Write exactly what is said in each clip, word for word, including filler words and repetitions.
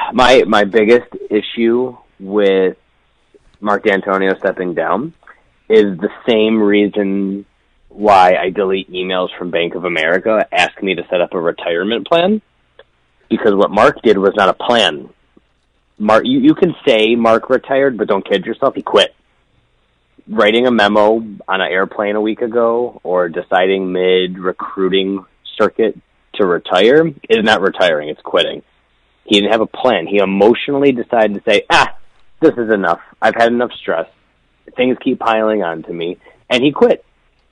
My my biggest issue with Mark D'Antonio stepping down is the same reason why I delete emails from Bank of America asking me to set up a retirement plan. Because what Mark did was not a plan. Mark, you, you can say Mark retired, but don't kid yourself, he quit. Writing a memo on an airplane a week ago or deciding mid-recruiting circuit to retire is not retiring, it's quitting. He didn't have a plan. He emotionally decided to say, ah, this is enough. I've had enough stress. Things keep piling on to me. And he quit.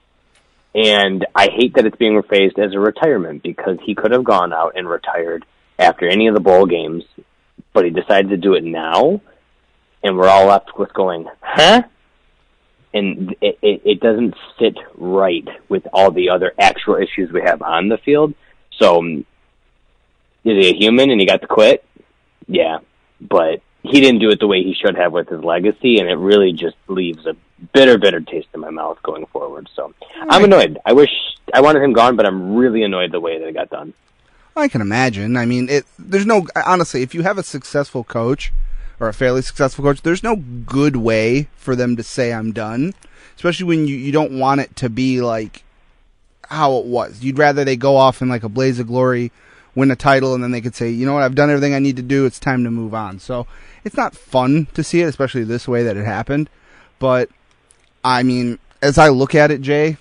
And I hate that it's being rephrased as a retirement because he could have gone out and retired after any of the bowl games, but he decided to do it now, and we're all left with going, huh? And it, it, it doesn't sit right with all the other actual issues we have on the field. So, is he a human and he got to quit? Yeah, but he didn't do it the way he should have with his legacy, and it really just leaves a bitter, bitter taste in my mouth going forward. So, I'm annoyed. I wish I wanted him gone, but I'm really annoyed the way that it got done. I can imagine. I mean, it. There's no, honestly, if you have a successful coach or a fairly successful coach, there's no good way for them to say I'm done, especially when you, you don't want it to be like how it was. You'd rather they go off in like a blaze of glory, win a title, and then they could say, you know what, I've done everything I need to do, it's time to move on. So it's not fun to see it, especially this way that it happened. But, I mean, as I look at it, Jay,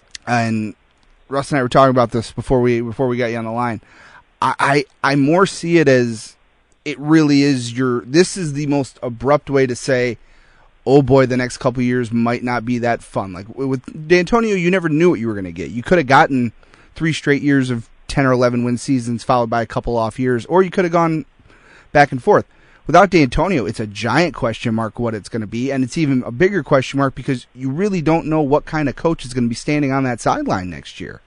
and Russ and I were talking about this before we before we got you on the line. I, I, I more see it as it really is your. This is the most abrupt way to say, oh boy, the next couple of years might not be that fun. Like with D'Antonio, you never knew what you were going to get. You could have gotten three straight years of ten or eleven win seasons followed by a couple off years, or you could have gone back and forth. Without D'Antonio, it's a giant question mark what it's going to be, and it's even a bigger question mark because you really don't know what kind of coach is going to be standing on that sideline next year.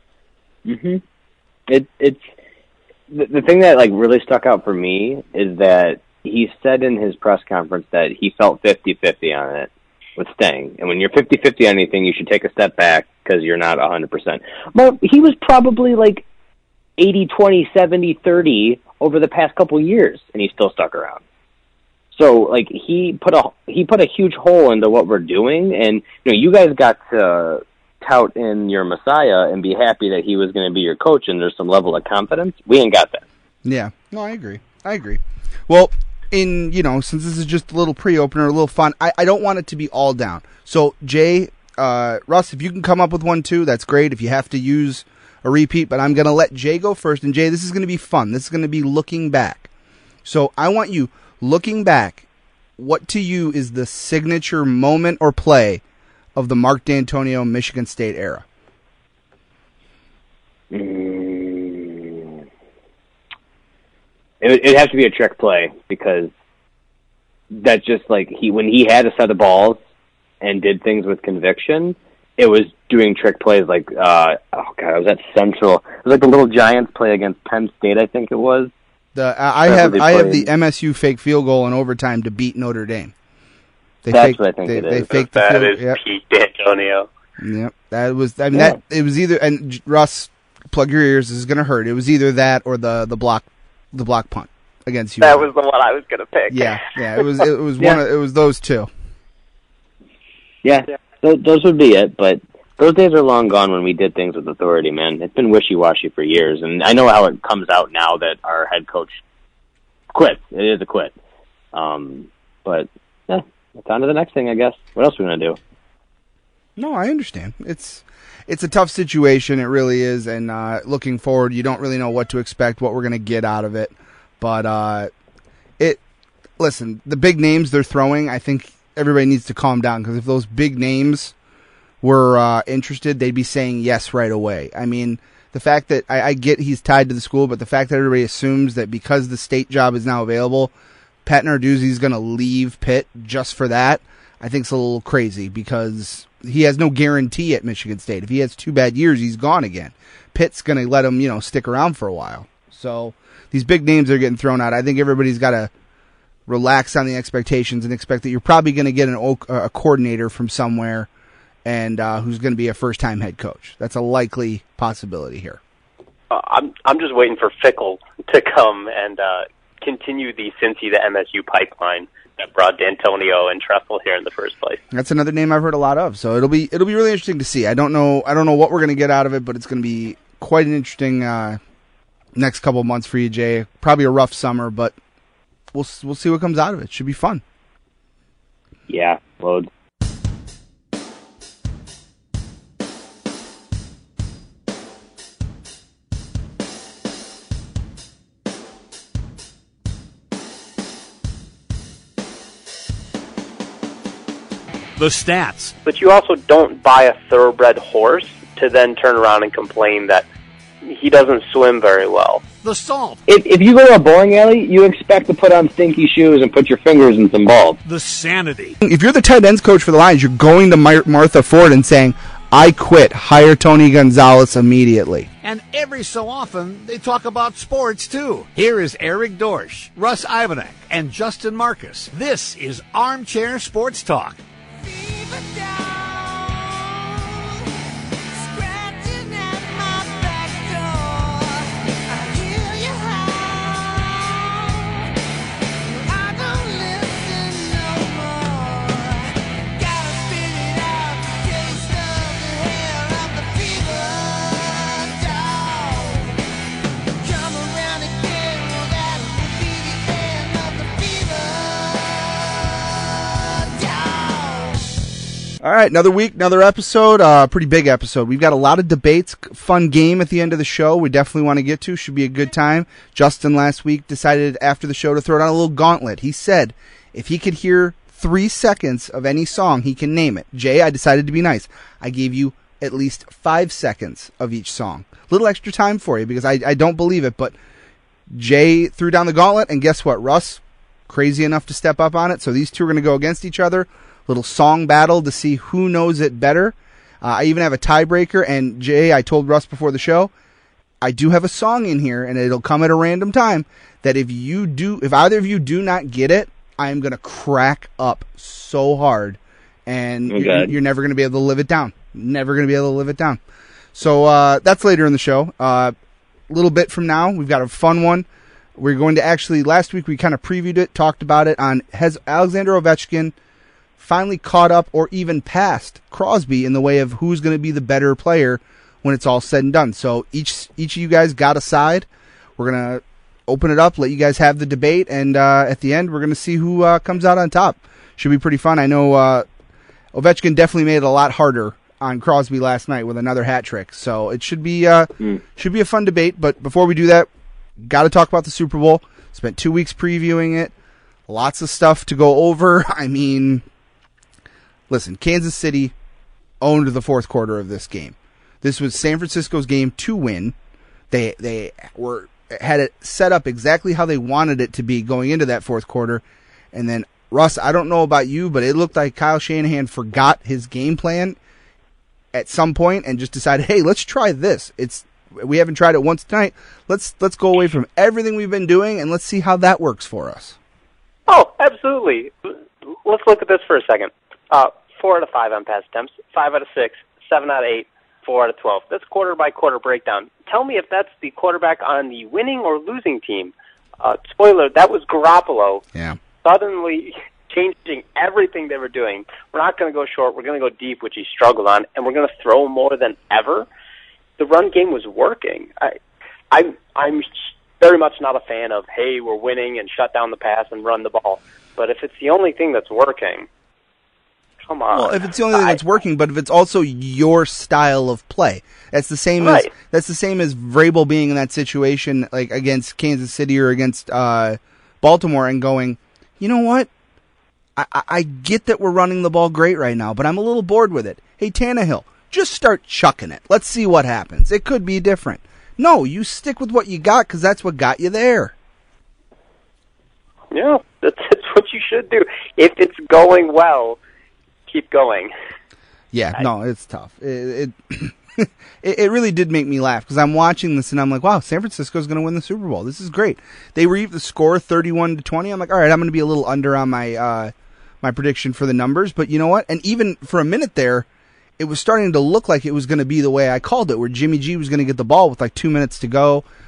Mm-hmm. It, it's the, the thing that like really stuck out for me is that he said in his press conference that he felt fifty-fifty on it with staying. And when you're fifty-fifty on anything, you should take a step back because you're not one hundred percent. Well, he was probably like eighty twenty, seventy thirty over the past couple years, and he still stuck around. So, like, he put a he put a huge hole into what we're doing, and you know, you guys got to tout in your Messiah and be happy that he was going to be your coach, and there's some level of confidence. We ain't got that. Yeah, no, I agree. I agree. Well, in you know, since this is just a little pre-opener, a little fun, I, I don't want it to be all down. So, Jay, uh, Russ, if you can come up with one too, that's great. If you have to use a repeat, but I'm going to let Jay go first. And Jay, this is going to be fun. This is going to be looking back. So I want you, looking back, what to you is the signature moment or play of the Mark D'Antonio Michigan State era? Mm. It would it'd have to be a trick play because that's just like he when he had a set of balls and did things with conviction. It was doing trick plays like, uh, oh god, it was at Central. It was like the Little Giants play against Penn State, I think it was. The uh, I have I have the M S U fake field goal in overtime to beat Notre Dame. They That's faked, what I think they, it they is. faked the That field, is yep. Pete D'Antonio. Yep, that was. I mean, Yeah. that it was either. And Russ, plug your ears. This is going to hurt. It was either that or the the block, the block punt against you. That was the one I was going to pick. Yeah, yeah. It was it was Yeah. one. Of, it was those two. Yeah, Th- those would be it. But those days are long gone when we did things with authority, man. It's been wishy-washy for years, and I know how it comes out now that our head coach quit. It is a quit. Um, but yeah, it's on to the next thing, I guess. What else are we gonna do? No, I understand. It's it's a tough situation. It really is. And uh, looking forward, you don't really know what to expect, what we're going to get out of it. But uh, it, listen, the big names they're throwing, I think everybody needs to calm down because if those big names were uh, interested, they'd be saying yes right away. I mean, the fact that I, I get he's tied to the school, but the fact that everybody assumes that because the state job is now available, Pat Narduzzi's going to leave Pitt just for that, I think it's a little crazy because he has no guarantee at Michigan State. If he has two bad years, he's gone again. Pitt's going to let him, you know, stick around for a while. So these big names are getting thrown out. I think everybody's got to relax on the expectations and expect that you're probably going to get an, a coordinator from somewhere and uh, who's going to be a first-time head coach. That's a likely possibility here. Uh, I'm I'm just waiting for Fickle to come and uh, continue the Cincy to M S U pipeline that brought D'Antonio and Tressel here in the first place. That's another name I've heard a lot of. So it'll be it'll be really interesting to see. I don't know I don't know what we're going to get out of it, but it's going to be quite an interesting uh, next couple of months for you, Jay. Probably a rough summer, but we'll we'll see what comes out of it. Should be fun. Yeah, load. The stats. But you also don't buy a thoroughbred horse to then turn around and complain that he doesn't swim very well. The salt. If, if you go to a bowling alley, you expect to put on stinky shoes and put your fingers in some balls. The sanity. If you're the tight ends coach for the Lions, you're going to Mar- Martha Ford and saying, I quit. Hire Tony Gonzalez immediately. And every so often, they talk about sports, too. Here is Eric Dorsch, Russ Ivanek, and Justin Marcus. This is Armchair Sports Talk. All right, another week, another episode, uh, pretty big episode. We've got a lot of debates, fun game at the end of the show we definitely want to get to. Should be a good time. Justin last week decided after the show to throw down a little gauntlet. He said if he could hear three seconds of any song, he can name it. Jay, I decided to be nice. I gave you at least five seconds of each song. A little extra time for you because I, I don't believe it, but Jay threw down the gauntlet, and guess what? Russ, crazy enough to step up on it, so these two are going to go against each other. Little song battle to see who knows it better. Uh, I even have a tiebreaker, and Jay, I told Russ before the show, I do have a song in here, and it'll come at a random time, that if you do, if either of you do not get it, I am going to crack up so hard, and Okay. you're, you're never going to be able to live it down. Never going to be able to live it down. So uh, that's later in the show. A uh, little bit from now, we've got a fun one. We're going to actually, last week we kind of previewed it, talked about it on, has Alexander Ovechkin finally caught up or even passed Crosby in the way of who's going to be the better player when it's all said and done. So each each of you guys got a side. We're going to open it up, let you guys have the debate, and uh, at the end we're going to see who uh, comes out on top. Should be pretty fun. I know uh, Ovechkin definitely made it a lot harder on Crosby last night with another hat trick. So it should be uh, mm. should be a fun debate. But before we do that, got to talk about the Super Bowl. Spent two weeks previewing it. Lots of stuff to go over. I mean, listen, Kansas City owned the fourth quarter of this game. This was San Francisco's game to win. They they were had it set up exactly how they wanted it to be going into that fourth quarter. And then, Russ, I don't know about you, but it looked like Kyle Shanahan forgot his game plan at some point and just decided, hey, let's try this. It's we haven't tried it once tonight. Let's let's go away from everything we've been doing and let's see how that works for us. Oh, absolutely. Let's look at this for a second. Uh, four out of five on pass attempts, five out of six, seven out of eight, four out of twelve. That's quarter by quarter breakdown. Tell me if that's the quarterback on the winning or losing team. Uh, spoiler, that was Garoppolo. Yeah. Suddenly changing everything they were doing. We're not going to go short. We're going to go deep, which he struggled on, and we're going to throw more than ever. The run game was working. I, I, I'm very much not a fan of, hey, we're winning and shut down the pass and run the ball. But if it's the only thing that's working, come on. Well, if it's the only thing that's working, but if it's also your style of play, that's the same right. as that's the same as Vrabel being in that situation, like against Kansas City or against uh, Baltimore, and going, you know what? I, I, I get that we're running the ball great right now, but I'm a little bored with it. Hey, Tannehill, just start chucking it. Let's see what happens. It could be different. No, you stick with what you got because that's what got you there. Yeah, that's, that's what you should do. If it's going well, keep going. Yeah, no, it's tough. It it, it, it really did make me laugh because I'm watching this and I'm like, wow, San Francisco's going to win the Super Bowl. This is great. They read the score thirty-one to twenty. I'm like, all right, I'm going to be a little under on my uh, my prediction for the numbers, but you know what? And even for a minute there, it was starting to look like it was going to be the way I called it, where Jimmy G was going to get the ball with like two minutes to go,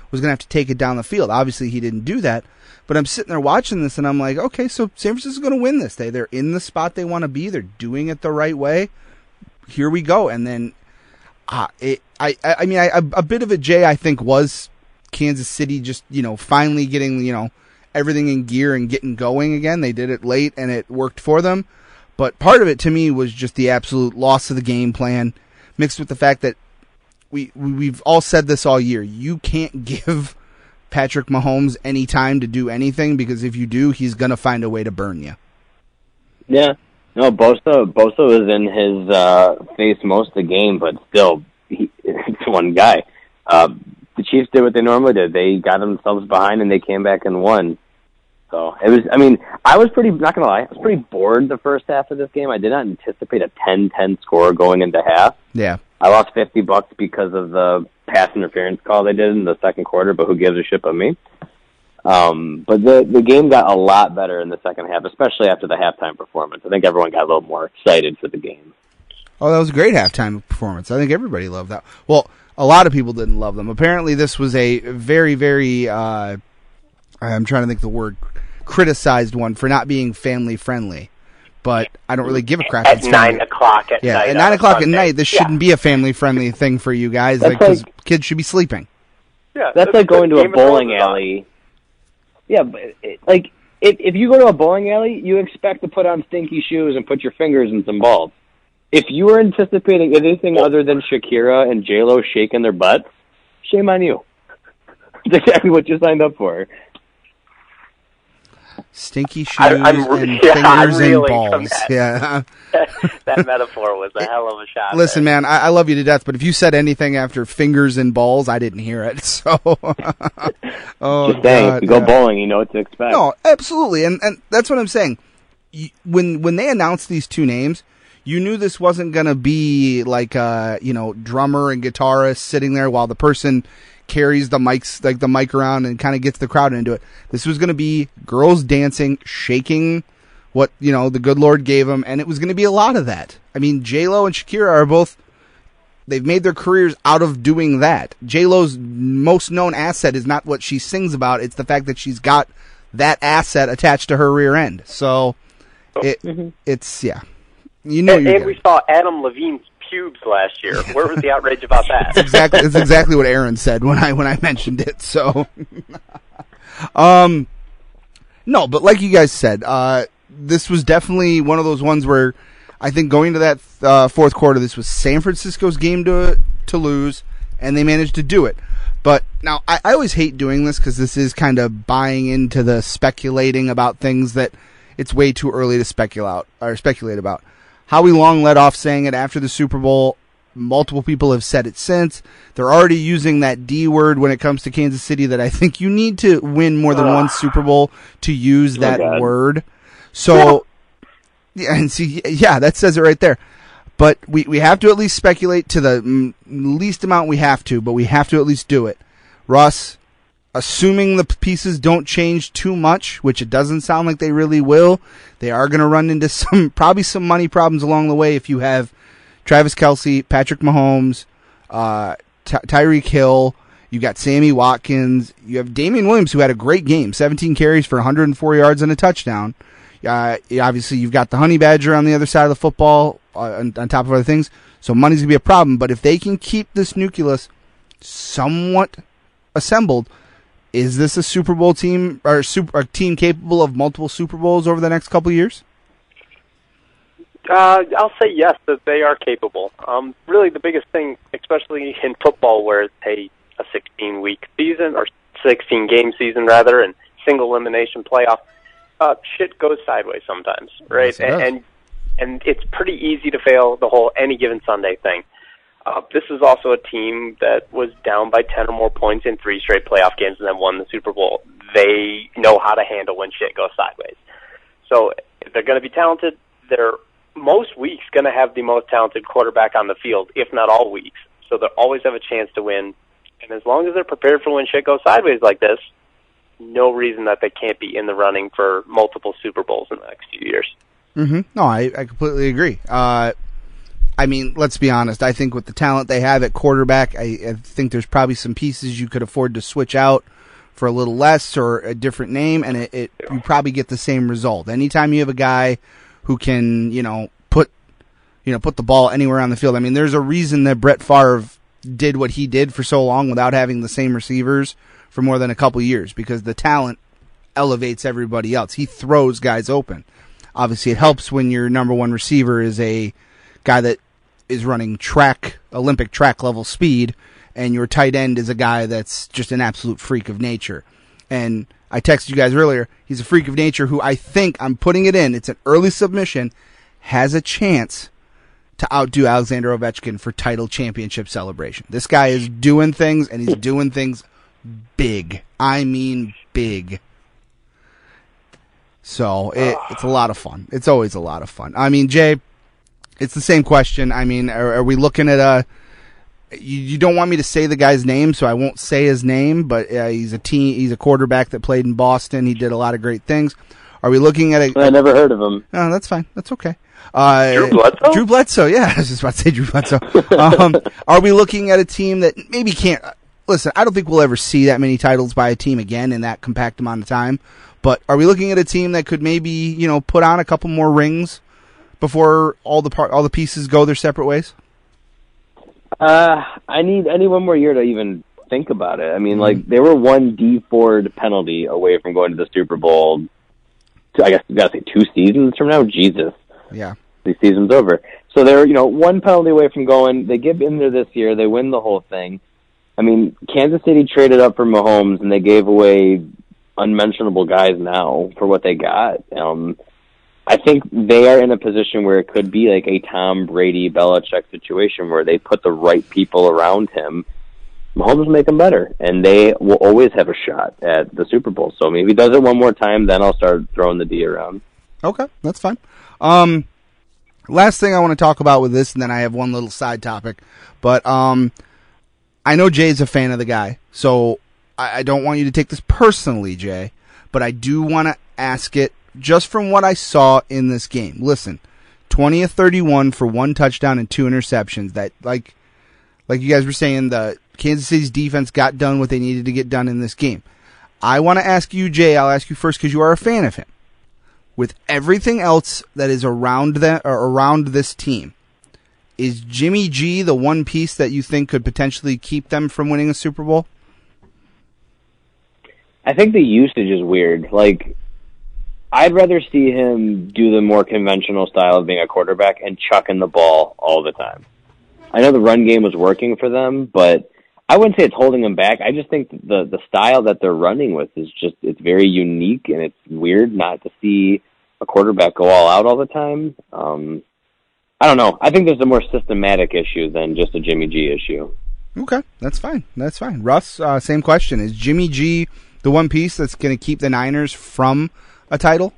was going to have to take it down the field. Obviously, he didn't do that. But I'm sitting there watching this, and I'm like, okay, so San Francisco's going to win this. They, they're in the spot they want to be. They're doing it the right way. Here we go. And then, uh, it, I, I mean, I, a bit of a J, I think, was Kansas City just, you know, finally getting, you know, everything in gear and getting going again. They did it late, and it worked for them. But part of it, to me, was just the absolute loss of the game plan, mixed with the fact that we, we've all said this all year. You can't give Patrick Mahomes any time to do anything, because if you do, he's going to find a way to burn you. Yeah. No, Bosa, Bosa was in his uh, face most of the game, but still, he, it's one guy. Uh, the Chiefs did what they normally did. They got themselves behind, and they came back and won. So, it was, I mean, I was pretty, not going to lie, I was pretty bored the first half of this game. I did not anticipate a ten ten score going into half. Yeah. I lost fifty bucks because of the pass interference call they did in the second quarter, but who gives a shit but me? Um, but the the game got a lot better in the second half, especially after the halftime performance. I think everyone got a little more excited for the game. Oh, that was a great halftime performance. I think everybody loved that. Well, a lot of people didn't love them. Apparently, this was a very, very, uh, I'm trying to think of the word, criticized one for not being family friendly. But I don't really give a crap. At nine o'clock at yeah, night. at nine o'clock at Sunday. night, this yeah. shouldn't be a family-friendly thing for you guys, That's because like, kids should be sleeping. Yeah, that's like going to a Game of Thrones bowling is on. alley. Yeah, but it, like if if you go to a bowling alley, you expect to put on stinky shoes and put your fingers in some balls. If you were anticipating anything other than Shakira and J-Lo shaking their butts, shame on you. That's exactly what you signed up for. Stinky shoes I, I'm, and yeah, fingers I'm and reeling from balls. that. Yeah. That metaphor was a hell of a shot. Listen, there. man, I, I love you to death, but if you said anything after fingers and balls, I didn't hear it. So, oh, Just saying, God, if you go yeah. bowling, you know what to expect. No, absolutely, and and that's what I'm saying. You, when when they announced these two names, you knew this wasn't going to be like a, you know, drummer and guitarist sitting there while the person carries the mics, like the mic around and kind of gets the crowd into it. This was going to be girls dancing, shaking what, you know, the good Lord gave them, and it was going to be a lot of that. I mean, J-Lo and Shakira are both, they've made their careers out of doing that. J-Lo's most known asset is not what she sings about, it's the fact that she's got that asset attached to her rear end. So, it mm-hmm. it's, yeah. You know, and, and we saw Adam Levine's pubes last year. Where was the outrage about that? It's exactly, it's exactly what Aaron said when I when I mentioned it. So, um, no, but like you guys said, uh, this was definitely one of those ones where I think going to that uh, fourth quarter, this was San Francisco's game to to lose, and they managed to do it. But now I, I always hate doing this because this is kind of buying into the speculating about things that it's way too early to speculate or speculate about. Howie Long led off saying it after the Super Bowl. Multiple people have said it since. They're already using that D word when it comes to Kansas City that I think you need to win more than one Super Bowl to use Oh, that God. word. So, yeah, and see, yeah, that says it right there. But we, we have to at least speculate to the mm, least amount we have to, but we have to at least do it. Russ, assuming the pieces don't change too much, which it doesn't sound like they really will, they are going to run into some probably some money problems along the way if you have Travis Kelce, Patrick Mahomes, uh, Ty- Tyreek Hill, you got Sammy Watkins, you have Damian Williams, who had a great game, seventeen carries for one hundred four yards and a touchdown. Uh, obviously, you've got the Honey Badger on the other side of the football, uh, on, on top of other things, so money's going to be a problem. But if they can keep this nucleus somewhat assembled, is this a Super Bowl team or super, a team capable of multiple Super Bowls over the next couple of years? Uh, I'll say yes, that they are capable. Um, really, the biggest thing, especially in football, where it's a a sixteen-week season or sixteen-game season rather, and single elimination playoff, uh, shit goes sideways sometimes, right? Yes, it and, does. and and it's pretty easy to fail the whole any given Sunday thing. Uh, this is also a team that was down by ten or more points in three straight playoff games and then won the Super Bowl. They know how to handle when shit goes sideways. So if they're going to be talented, they're most weeks going to have the most talented quarterback on the field, if not all weeks. So they'll always have a chance to win. And as long as they're prepared for when shit goes sideways like this, no reason that they can't be in the running for multiple Super Bowls in the next few years. Mm-hmm. No, I, I completely agree. Uh, I mean, let's be honest. I think with the talent they have at quarterback, I, I think there's probably some pieces you could afford to switch out for a little less or a different name, and it, it you probably get the same result. Anytime you have a guy who can, you know, put, you know, put the ball anywhere on the field. I mean, there's a reason that Brett Favre did what he did for so long without having the same receivers for more than a couple years, because the talent elevates everybody else. He throws guys open. Obviously, it helps when your number one receiver is a guy that is running track, Olympic track level speed, and your tight end is a guy that's just an absolute freak of nature. And I texted you guys earlier, he's a freak of nature who I think, I'm putting it in, it's an early submission, has a chance to outdo Alexander Ovechkin for title championship celebration. This guy is doing things, and he's doing things big. I mean big. So it, it's a lot of fun. It's always a lot of fun. I mean, Jay, it's the same question. I mean, are, are we looking at a... You, you don't want me to say the guy's name, so I won't say his name, but uh, he's a team, he's a quarterback that played in Boston. He did a lot of great things. Are we looking at a... I never heard of him. No, that's fine. That's okay. Uh, Drew Bledsoe? Drew Bledsoe, yeah. I was just about to say Drew Bledsoe. um, are we looking at a team that maybe can't... Listen, I don't think we'll ever see that many titles by a team again in that compact amount of time, but are we looking at a team that could maybe, you know, put on a couple more rings before all the part, all the pieces go their separate ways? Uh, I need I need one more year to even think about it. I mean, mm-hmm. like, they were one D Ford penalty away from going to the Super Bowl. To, I guess you got to say two seasons from now. Jesus, yeah, the season's over. So they're you know one penalty away from going. They get in there this year. They win the whole thing. I mean, Kansas City traded up for Mahomes, and they gave away unmentionable guys now for what they got. Um, I think they are in a position where it could be like a Tom Brady, Belichick situation where they put the right people around him. Mahomes will make them better, and they will always have a shot at the Super Bowl. So maybe he does it one more time, then I'll start throwing the D around. Okay, that's fine. Um, last thing I want to talk about with this, and then I have one little side topic. But um, I know Jay's a fan of the guy, so I, I don't want you to take this personally, Jay, but I do want to ask it just from what I saw in this game. Listen, twenty of thirty-one for one touchdown and two interceptions. That, like, like you guys were saying, the Kansas City's defense got done what they needed to get done in this game. I want to ask you, Jay, I'll ask you first because you are a fan of him. With everything else that is around that or around this team, is Jimmy G the one piece that you think could potentially keep them from winning a Super Bowl? I think the usage is weird. Like, I'd rather see him do the more conventional style of being a quarterback and chucking the ball all the time. I know the run game was working for them, but I wouldn't say it's holding them back. I just think the the style that they're running with is just, it's very unique, and it's weird not to see a quarterback go all out all the time. Um, I don't know. I think there's a more systematic issue than just a Jimmy G issue. Okay, that's fine. That's fine. Russ, uh, same question. Is Jimmy G the one piece that's going to keep the Niners from a title?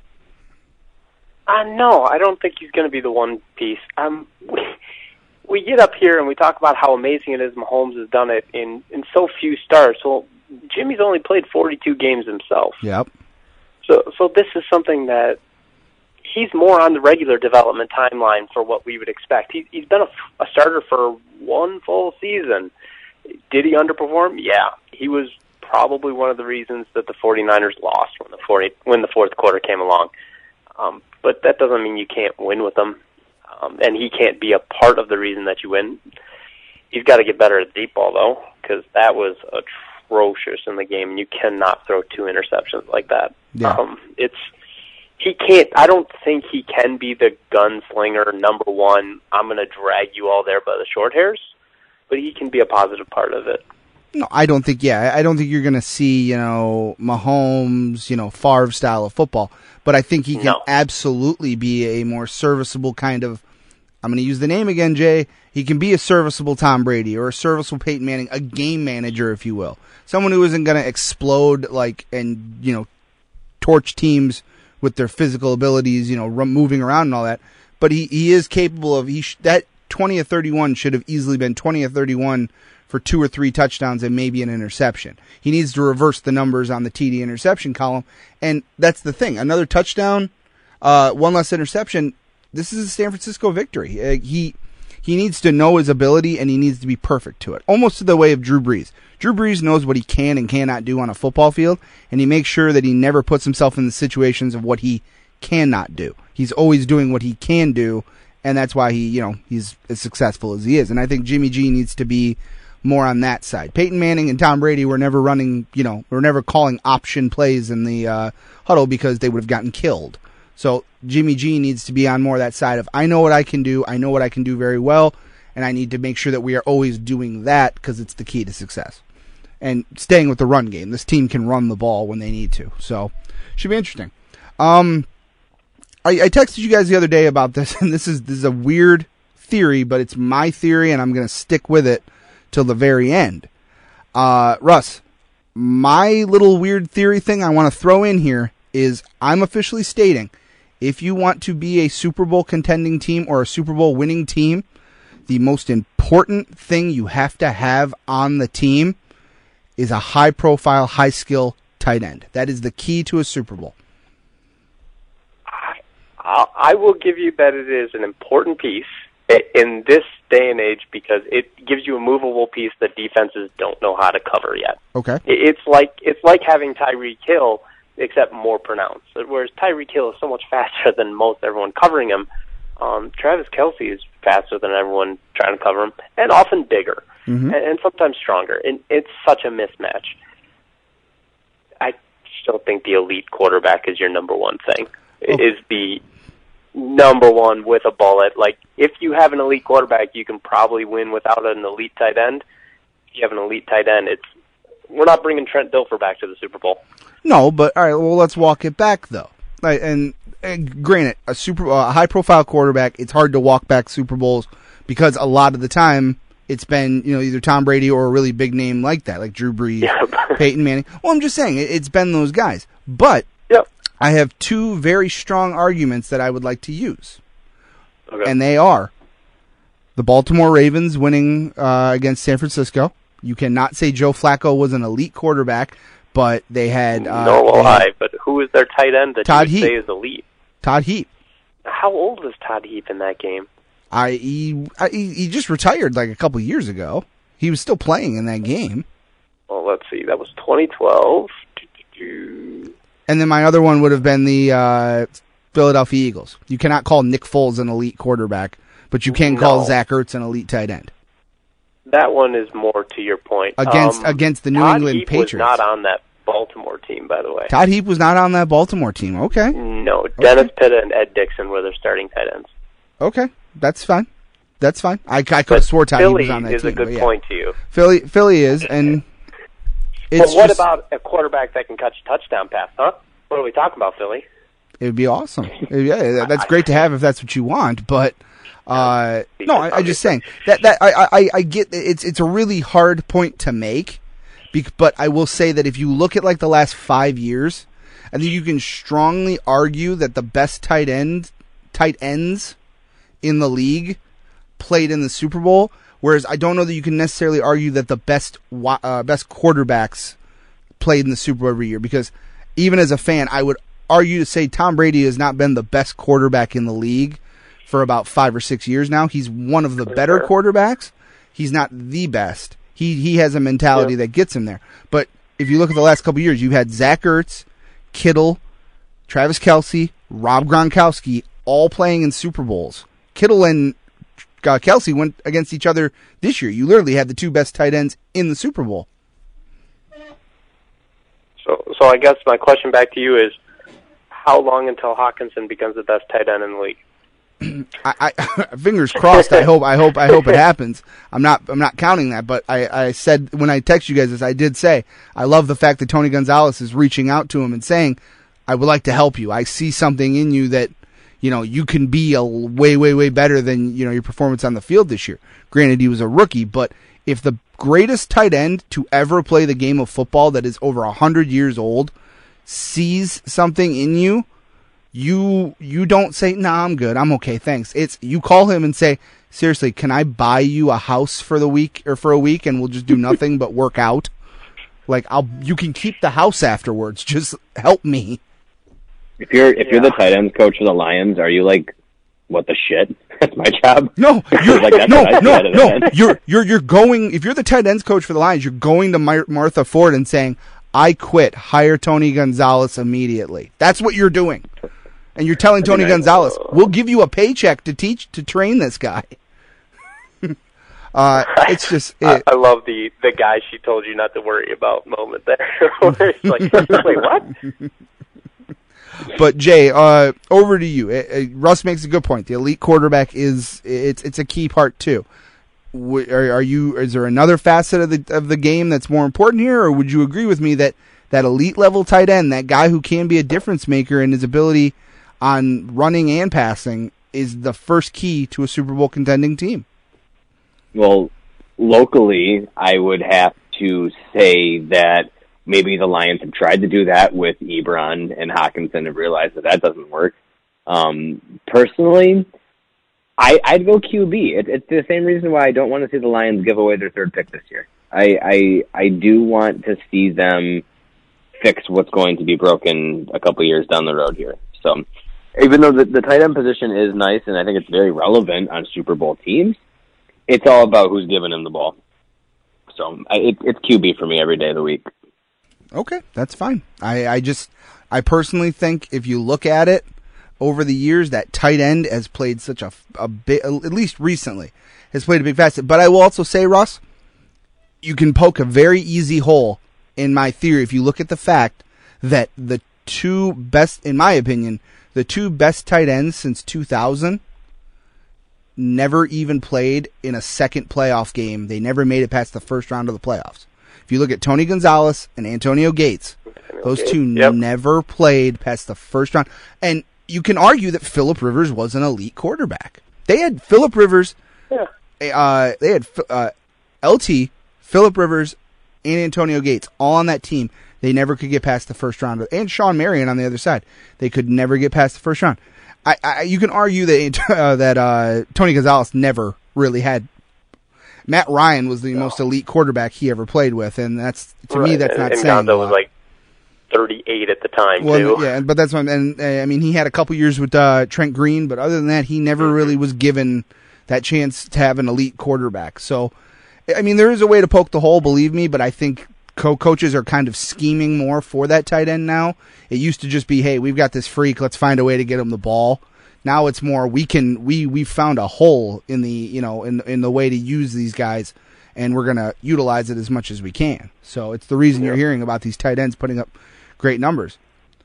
Uh, no, I don't think he's going to be the one piece. Um, we, we get up here and we talk about how amazing it is Mahomes has done it in, in so few starts. Well, Jimmy's only played forty-two games himself. Yep. So, so this is something that he's more on the regular development timeline for what we would expect. He, he's been a, a starter for one full season. Did he underperform? Yeah. He was probably one of the reasons that the 49ers lost when the forty when the fourth quarter came along. Um, but that doesn't mean you can't win with them, um, and he can't be a part of the reason that you win. He's got to get better at deep ball, though, because that was atrocious in the game, and you cannot throw two interceptions like that. Yeah. Um, it's he can't. I don't think he can be the gunslinger number one. I'm going to drag you all there by the short hairs, but he can be a positive part of it. No, I don't think, yeah, I don't think you're going to see, you know, Mahomes, you know, Favre style of football. But I think he can no. absolutely be a more serviceable kind of, I'm going to use the name again, Jay, he can be a serviceable Tom Brady or a serviceable Peyton Manning, a game manager, if you will. Someone who isn't going to explode, like, and, you know, torch teams with their physical abilities, you know, moving around and all that. But he, he is capable of, he sh- that twenty of thirty-one should have easily been twenty of thirty-one for two or three touchdowns and maybe an interception. He needs to reverse the numbers on the T D interception column, and that's the thing. Another touchdown, uh, one less interception, this is a San Francisco victory. Uh, he He needs to know his ability, and he needs to be perfect to it. Almost to the way of Drew Brees. Drew Brees knows what he can and cannot do on a football field, and he makes sure that he never puts himself in the situations of what he cannot do. He's always doing what he can do, and that's why he, you know, he's as successful as he is. And I think Jimmy G needs to be more on that side. Peyton Manning and Tom Brady were never running, you know, were never calling option plays in the uh, huddle because they would have gotten killed. So Jimmy G needs to be on more that side of, I know what I can do, I know what I can do very well, and I need to make sure that we are always doing that because it's the key to success. And staying with the run game. This team can run the ball when they need to. So, should be interesting. Um, I, I texted you guys the other day about this, and this is this is a weird theory, but it's my theory, and I'm going to stick with it till the very end. Uh, Russ, my little weird theory thing I want to throw in here is I'm officially stating, if you want to be a Super Bowl contending team or a Super Bowl winning team, the most important thing you have to have on the team is a high-profile, high-skill tight end. That is the key to a Super Bowl. I, I will give you that it is an important piece in this day and age because it gives you a movable piece that defenses don't know how to cover yet. Okay. It's like it's like having Tyreek Hill, except more pronounced. Whereas Tyreek Hill is so much faster than most everyone covering him. Um, Travis Kelce is faster than everyone trying to cover him, and often bigger, mm-hmm. and, and sometimes stronger. And it's such a mismatch. I still think the elite quarterback is your number one thing. Oh. Is the number one with a bullet. Like, if you have an elite quarterback, you can probably win without an elite tight end. If you have an elite tight end, it's we're not bringing Trent Dilfer back to the Super Bowl. No, but all right. Well, let's walk it back though. Right, and, and granted, a super uh, high-profile quarterback, it's hard to walk back Super Bowls because a lot of the time it's been, you know, either Tom Brady or a really big name like that, like Drew Brees, yep. Peyton Manning. Well, I'm just saying it, it's been those guys. But yep. I have two very strong arguments that I would like to use, okay. and they are the Baltimore Ravens winning uh, against San Francisco. You cannot say Joe Flacco was an elite quarterback. But they had uh, no lie. Had, but who is their tight end that Todd you would Heap. say is elite? Todd Heap. How old was Todd Heap in that game? I he, I he he just retired like a couple years ago. He was still playing in that game. Well, let's see. That was twenty twelve. And then my other one would have been the uh, Philadelphia Eagles. You cannot call Nick Foles an elite quarterback, but you can no. call Zach Ertz an elite tight end. That one is more to your point. Against um, against the New Todd England Heap Patriots. was not on that Baltimore team, by the way. Todd Heap was not on that Baltimore team. Okay. No, Dennis okay. Pitta and Ed Dixon were their starting tight ends. Okay, that's fine. That's fine. I, I could have swore Todd Heap was on that team. Philly is a good yeah. point to you. Philly, Philly is, and it's But what just, about a quarterback that can catch a touchdown pass, huh? What are we talking about, Philly? It would be awesome. Yeah, that's great to have if that's what you want, but uh, no, I, I'm just saying that that I, I I get it's it's a really hard point to make, but I will say that if you look at like the last five years, I think you can strongly argue that the best tight end tight ends in the league played in the Super Bowl, whereas I don't know that you can necessarily argue that the best uh, best quarterbacks played in the Super Bowl every year, because even as a fan, I would argue to say Tom Brady has not been the best quarterback in the league for about five or six years now. He's one of the better quarterbacks. He's not the best. He he has a mentality yeah. that gets him there. But if you look at the last couple of years, you've had Zach Ertz, Kittle, Travis Kelce, Rob Gronkowski all playing in Super Bowls. Kittle and uh, Kelce went against each other this year. You literally had the two best tight ends in the Super Bowl. So, so I guess my question back to you is, how long until Hawkinson becomes the best tight end in the league? I, I fingers crossed. I hope. I hope. I hope it happens. I'm not. I'm not counting that. But I, I said when I text you guys this, I did say I love the fact that Tony Gonzalez is reaching out to him and saying, "I would like to help you. I see something in you that, you know, you can be a way, way, way better than you know your performance on the field this year." Granted, he was a rookie, but if the greatest tight end to ever play the game of football that is over a hundred years old sees something in you, you you don't say, "Nah, I'm good. I'm okay, thanks." It's you call him and say, "Seriously, can I buy you a house for the week or for a week and we'll just do nothing but work out? Like I'll you can keep the house afterwards. Just help me." If you're if you're the tight ends coach of the Lions, are you like what the shit? That's my job. No, you're, like, that's no, what I no, said, no. man. You're you're you're going. If you're the tight ends coach for the Lions, you're going to Mar- Martha Ford and saying, "I quit. Hire Tony Gonzalez immediately." That's what you're doing, and you're telling Tony I mean, Gonzalez, I- "We'll give you a paycheck to teach to train this guy." uh, it's just. It, I, I love the the guy she told you not to worry about moment there. Where it's like, wait, what? But Jay, uh, over to you. Uh, uh, Russ makes a good point. The elite quarterback is it's it's a key part too. W- are, are you? Is there another facet of the of the game that's more important here, or would you agree with me that that elite level tight end, that guy who can be a difference maker in his ability on running and passing, is the first key to a Super Bowl contending team? Well, locally, I would have to say that maybe the Lions have tried to do that with Ebron and Hawkinson and realized that that doesn't work. Um, personally, I, I'd go Q B. It, it's the same reason why I don't want to see the Lions give away their third pick this year. I, I, I do want to see them fix what's going to be broken a couple years down the road here. So even though the, the tight end position is nice and I think it's very relevant on Super Bowl teams, it's all about who's giving them the ball. So I, it, it's Q B for me every day of the week. Okay, that's fine. I, I just, I personally think if you look at it over the years, that tight end has played such a, a bit, at least recently, has played a big facet. But I will also say, Russ, you can poke a very easy hole in my theory if you look at the fact that the two best, in my opinion, the two best tight ends since two thousand never even played in a second playoff game. They never made it past the first round of the playoffs. If you look at Tony Gonzalez and Antonio Gates, those two Yep. never played past the first round. And you can argue that Phillip Rivers was an elite quarterback. They had Phillip Rivers, Yeah. uh, they had uh, L T, Phillip Rivers, and Antonio Gates all on that team. They never could get past the first round. And Sean Marion on the other side. They could never get past the first round. I, I you can argue that uh, that uh, Tony Gonzalez never really had. Matt Ryan was the no. most elite quarterback he ever played with, and that's to right. me that's and, not and saying. And Gonzo was like thirty-eight at the time well, too. Yeah, but that's one. And uh, I mean, he had a couple years with uh, Trent Green, but other than that, he never mm-hmm. really was given that chance to have an elite quarterback. So, I mean, there is a way to poke the hole, believe me, but I think co- coaches are kind of scheming more for that tight end now. It used to just be, hey, we've got this freak, let's find a way to get him the ball. Now it's more we can we we found a hole in the you know in in the way to use these guys, and we're gonna utilize it as much as we can. So it's the reason yeah. you're hearing about these tight ends putting up great numbers.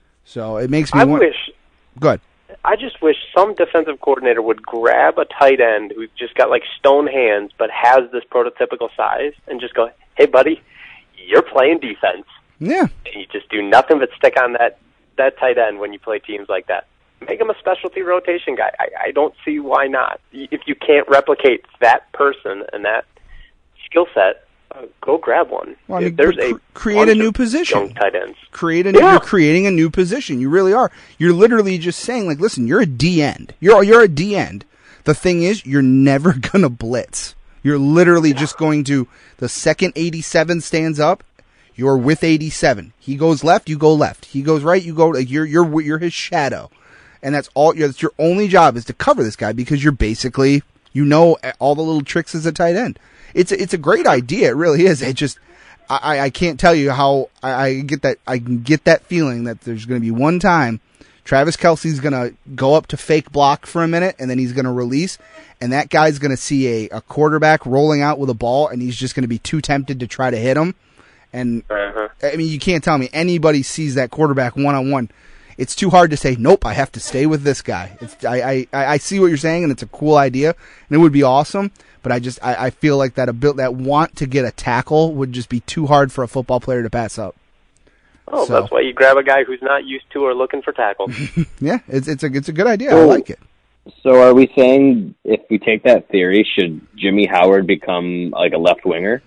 So it makes me I want. wish. Good. I just wish some defensive coordinator would grab a tight end who's just got like stone hands but has this prototypical size and just go, "Hey, buddy, you're playing defense. Yeah. And you just do nothing but stick on that that tight end when you play teams like that. Make him a specialty rotation guy. I, I don't see why not. If you can't replicate that person and that skill set, uh, go grab one. Well, I mean, There's cr- a create a new position. Young tight ends. Create a new, yeah. You're creating a new position. You really are. You're literally just saying, like, listen, you're a D end. You're you're a D end. The thing is, you're never gonna blitz. You're literally just going to. The second eighty-seven stands up, you're with eighty-seven. He goes left, you go left. He goes right, you go. Like you're you're you're his shadow. And that's all. That's your only job is to cover this guy because you're basically, you know, all the little tricks as a tight end. It's a, it's a great idea. It really is. It just, I, I can't tell you how I, I get that. I can get that feeling that there's going to be one time Travis Kelce's going to go up to fake block for a minute and then he's going to release, and that guy's going to see a, a quarterback rolling out with a ball, and he's just going to be too tempted to try to hit him. And uh-huh. I mean, you can't tell me anybody sees that quarterback one on one. It's too hard to say, nope, I have to stay with this guy. It's, I, I, I see what you're saying, and it's a cool idea, and it would be awesome, but I just I, I feel like that abil- that want to get a tackle would just be too hard for a football player to pass up. Oh, so. That's why you grab a guy who's not used to or looking for tackles. Yeah, it's it's a it's a good idea. So, I like it. So are we saying if we take that theory, should Jimmy Howard become like a left winger?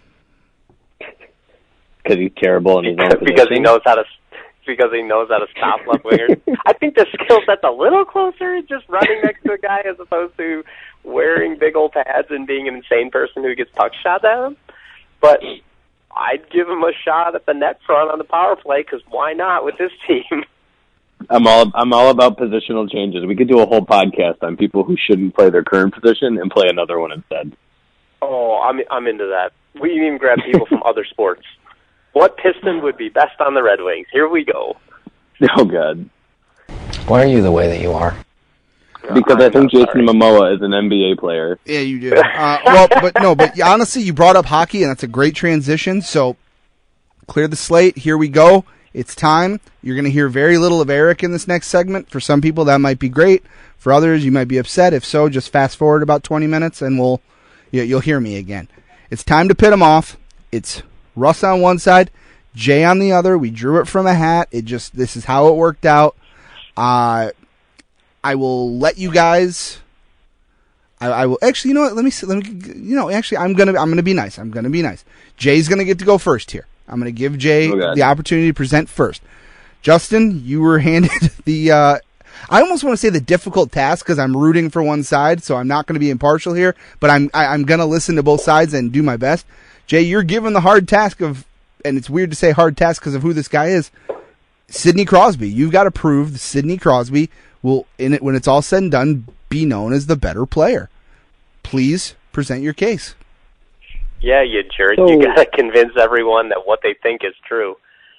Because he's terrible in his own position? Because he knows how to... Because he knows how to stop left wingers. I think the skill set's a little closer, just running next to a guy as opposed to wearing big old pads and being an insane person who gets puck shot at him. But I'd give him a shot at the net front on the power play, because why not with this team? I'm all I'm all about positional changes. We could do a whole podcast on people who shouldn't play their current position and play another one instead. Oh, I'm I'm into that. We can even grab people from other sports. What Piston would be best on the Red Wings? Here we go. Oh, God. Why are you the way that you are? Because I'm I think not Jason sorry. Momoa is an N B A player. Yeah, you do. Uh, well, but no, but honestly, you brought up hockey, and that's a great transition. So, clear the slate. Here we go. It's time. You're going to hear very little of Eric in this next segment. For some people, that might be great. For others, you might be upset. If so, just fast forward about twenty minutes, and we'll you, you'll hear me again. It's time to pit them off. It's Russ on one side, Jay on the other. We drew it from a hat. It just this is how it worked out. Uh, I will let you guys. I, I will actually. You know what? Let me. Let me. You know. Actually, I'm gonna. I'm gonna be nice. I'm gonna be nice. Jay's gonna get to go first here. I'm gonna give Jay Oh, the opportunity to present first. Justin, you were handed the. Uh, I almost want to say the difficult task because I'm rooting for one side, so I'm not going to be impartial here. But I'm. I, I'm gonna listen to both sides and do my best. Jay, you're given the hard task of, and it's weird to say hard task because of who this guy is. Sidney Crosby. You've got to prove that Sidney Crosby will, in it when it's all said and done, be known as the better player. Please present your case. Yeah, you jerk. So- You got to convince everyone that what they think is true.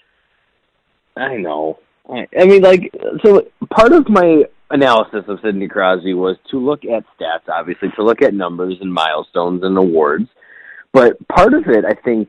I know. I, I mean, like, so part of my analysis of Sidney Crosby was to look at stats, obviously, to look at numbers and milestones and awards. But part of it, I think,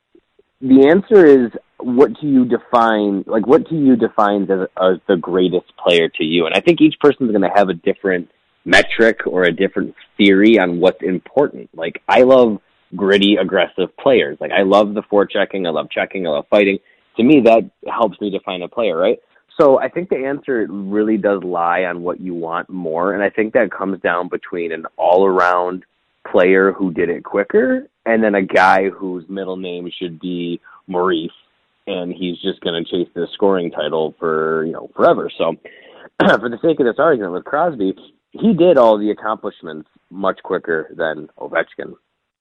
the answer is, what do you define, like, what do you define as, as the greatest player to you? And I think each person's going to have a different metric or a different theory on what's important. Like, I love gritty, aggressive players. Like, I love the forechecking, I love checking, I love fighting. To me, that helps me define a player, right? So I think the answer really does lie on what you want more, and I think that comes down between an all-around player who did it quicker and then a guy whose middle name should be Maurice, and he's just going to chase this scoring title for, you know, forever. So for the sake of this argument with Crosby, he did all the accomplishments much quicker than Ovechkin.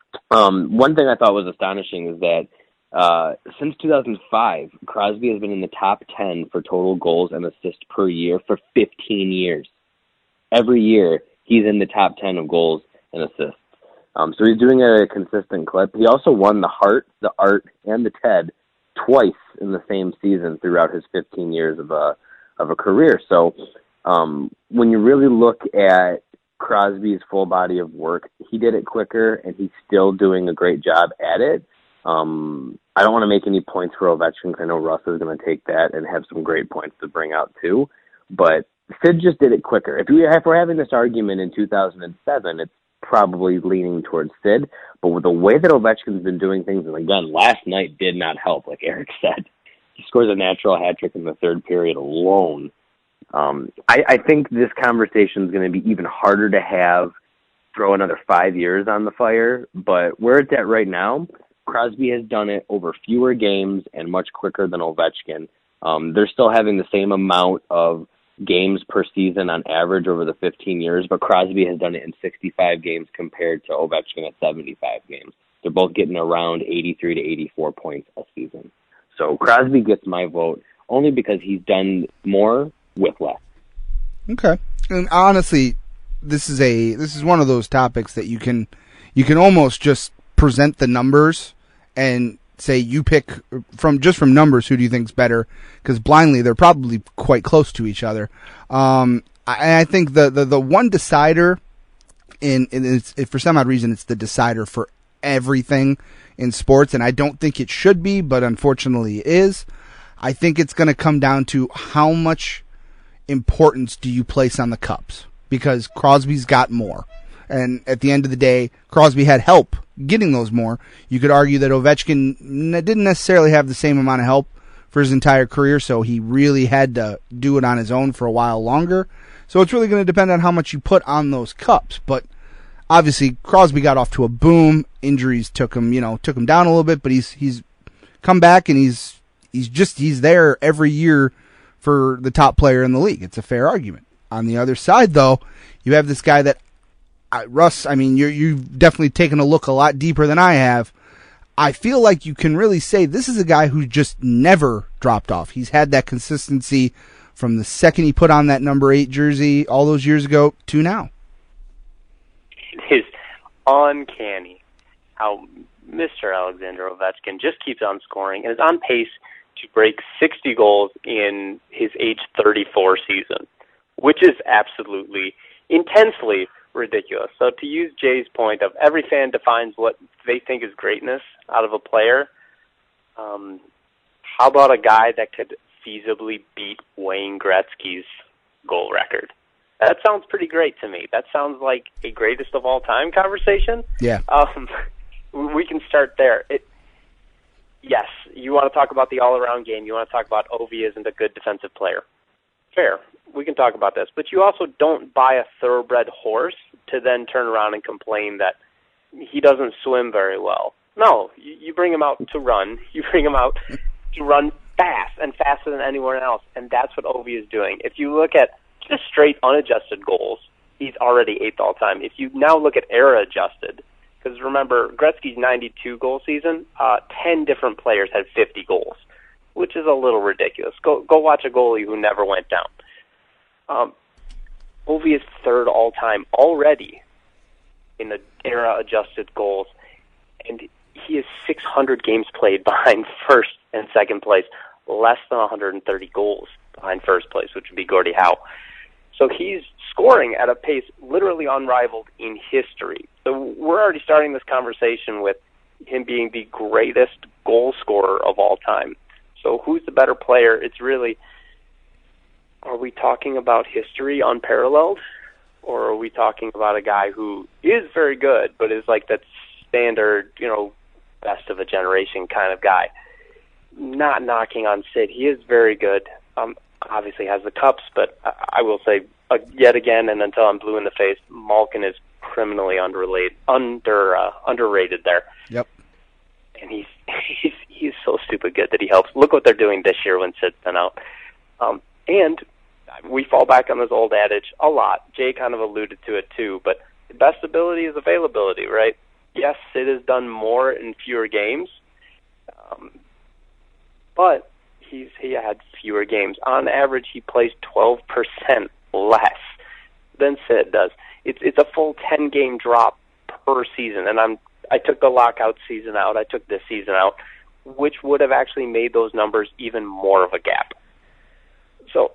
Um, one thing I thought was astonishing is that uh, since two thousand five, Crosby has been in the top ten for total goals and assists per year for fifteen years. Every year, he's in the top ten of goals and assists. Um, so he's doing a consistent clip. He also won the Hart, the Art, and the Ted twice in the same season throughout his fifteen years of a of a career. So um, when you really look at Crosby's full body of work, he did it quicker, and he's still doing a great job at it. Um, I don't want to make any points for Ovechkin because I know Russ is going to take that and have some great points to bring out too. But Sid just did it quicker. If, we, if we're having this argument in two thousand seven, it's probably leaning towards Sid. But with the way that Ovechkin's been doing things, and again, last night did not help, like Eric said. He scores a natural hat trick in the third period alone. Um, I, I think this conversation is going to be even harder to have, throw another five years on the fire. But where it's at right now, Crosby has done it over fewer games and much quicker than Ovechkin. Um, they're still having the same amount of games per season on average over the fifteen years, but Crosby has done it in sixty-five games compared to Ovechkin at seventy-five games. They're both getting around eighty-three to eighty-four points a season. So Crosby gets my vote only because he's done more with less. Okay. And honestly, this is a this is one of those topics that you can you can almost just present the numbers and say you pick from just from numbers who do you think's better, because blindly they're probably quite close to each other. Um, I, I think the, the, the one decider in, in it's, if for some odd reason it's the decider for everything in sports, and I don't think it should be, but unfortunately it is. I think it's going to come down to how much importance do you place on the cups, because Crosby's got more. And at the end of the day, Crosby had help getting those more. You could argue that Ovechkin didn't necessarily have the same amount of help for his entire career, so he really had to do it on his own for a while longer. So it's really going to depend on how much you put on those cups. But obviously, Crosby got off to a boom. Injuries took him, you know, took him down a little bit, but he's he's come back and he's he's just he's there every year for the top player in the league. It's a fair argument. On the other side, though, you have this guy that Uh, Russ, I mean, you're, you've definitely taken a look a lot deeper than I have. I feel like you can really say this is a guy who just never dropped off. He's had that consistency from the second he put on that number eight jersey all those years ago to now. It is uncanny how Mister Alexander Ovechkin just keeps on scoring and is on pace to break sixty goals in his age thirty-four season, which is absolutely intensely ridiculous. So to use Jay's point of every fan defines what they think is greatness out of a player, um, how about a guy that could feasibly beat Wayne Gretzky's goal record? That sounds pretty great to me. That sounds like a greatest of all time conversation. Yeah. Um, we can start there. It, yes, you want to talk about the all-around game. You want to talk about Ovi isn't a good defensive player. Fair. We can talk about this. But you also don't buy a thoroughbred horse to then turn around and complain that he doesn't swim very well. No, you, you bring him out to run. You bring him out to run fast and faster than anyone else, and that's what Ovi is doing. If you look at just straight unadjusted goals, he's already eighth all-time. If you now look at era-adjusted, because remember, Gretzky's ninety-two goal season, uh, ten different players had fifty goals, which is a little ridiculous. Go go watch a goalie who never went down. Um, Ovi is third all-time already in the era-adjusted goals, and he is six hundred games played behind first and second place, less than one hundred thirty goals behind first place, which would be Gordie Howe. So he's scoring at a pace literally unrivaled in history. So we're already starting this conversation with him being the greatest goal scorer of all time. So who's the better player? It's really, are we talking about history unparalleled? Or are we talking about a guy who is very good, but is like that standard, you know, best of a generation kind of guy? Not knocking on Sid. He is very good. Um, obviously has the cups, but I, I will say uh, yet again, and until I'm blue in the face, Malkin is criminally underrated, under uh, underrated there. Yep. And he's he's he's so stupid good that he helps. Look what they're doing this year when Sid's been out. Um, and we fall back on this old adage a lot. Jay kind of alluded to it too, but the best ability is availability, right? Yes, Sid has done more in fewer games, um, but he's he had fewer games. On average, he plays twelve percent less than Sid does. It's it's a full ten game drop per season, and I'm I took the lockout season out. I took this season out, which would have actually made those numbers even more of a gap. So,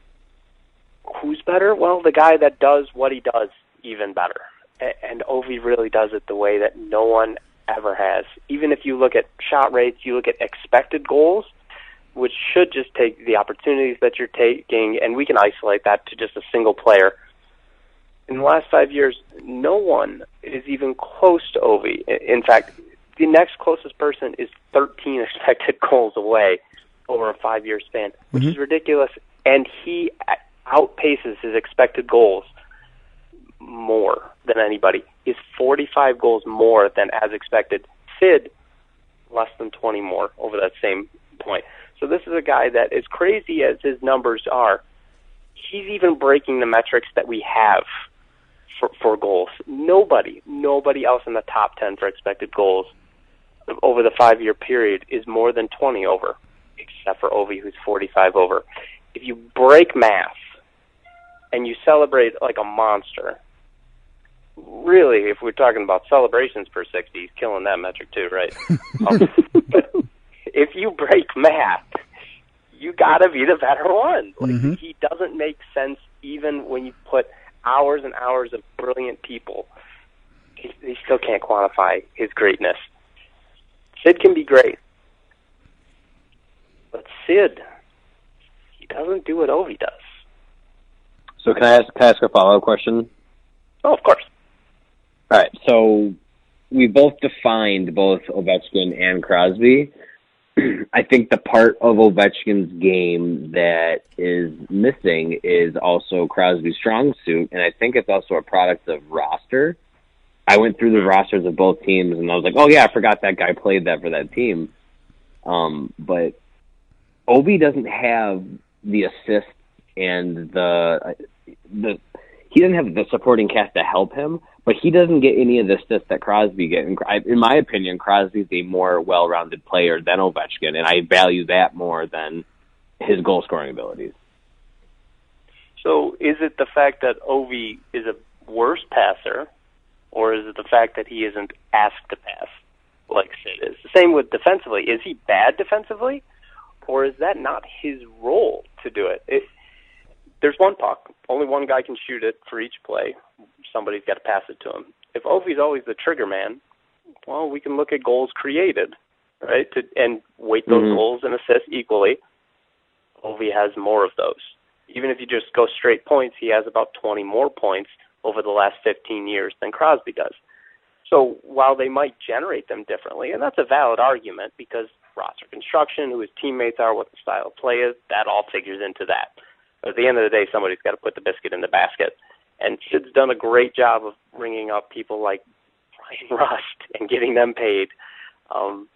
who's better? Well, the guy that does what he does even better. And Ovi really does it the way that no one ever has. Even if you look at shot rates, you look at expected goals, which should just take the opportunities that you're taking, and we can isolate that to just a single player. In the last five years, no one is even close to Ovi. In fact, the next closest person is thirteen expected goals away over a five-year span, which mm-hmm. is ridiculous. And he outpaces his expected goals more than anybody. He's forty-five goals more than as expected. Sid, less than twenty more over that same point. So this is a guy that, as crazy as his numbers are, he's even breaking the metrics that we have for, for goals. Nobody, nobody else in the top ten for expected goals over the five-year period is more than twenty over, except for Ovi, who's forty-five over. If you break math and you celebrate like a monster, really, if we're talking about celebrations per sixty, he's killing that metric too, right? um, but if you break math, you got to be the better one. Like, mm-hmm. He doesn't make sense even when you put hours and hours of brilliant people. He, he still can't quantify his greatness. Sid can be great, but Sid, he doesn't do what Ovi does. So can I ask, can I ask a follow-up question? Oh, of course. All right, so we both defined both Ovechkin and Crosby. I think the part of Ovechkin's game that is missing is also Crosby's strong suit, and I think it's also a product of roster. I went through the rosters of both teams, and I was like, oh, yeah, I forgot that guy played that for that team. Um, but Ovi doesn't have the assist and the the he doesn't have the supporting cast to help him, but he doesn't get any of the assists that Crosby gets. In my opinion, Crosby's a more well-rounded player than Ovechkin, and I value that more than his goal-scoring abilities. So is it the fact that Ovi is a worse passer, or is it the fact that he isn't asked to pass like Sid is? The same with defensively. Is he bad defensively, or is that not his role to do it? it there's one puck. Only one guy can shoot it for each play. Somebody's got to pass it to him. If Ovi's always the trigger man, well, we can look at goals created, right, to, and weight those mm-hmm. goals and assists equally. Ovi has more of those. Even if you just go straight points, he has about twenty more points over the last fifteen years than Crosby does. So while they might generate them differently, and that's a valid argument because roster construction, who his teammates are, what the style of play is, that all figures into that. But at the end of the day, somebody's got to put the biscuit in the basket. And Sid's done a great job of bringing up people like Brian Rust and getting them paid. Um,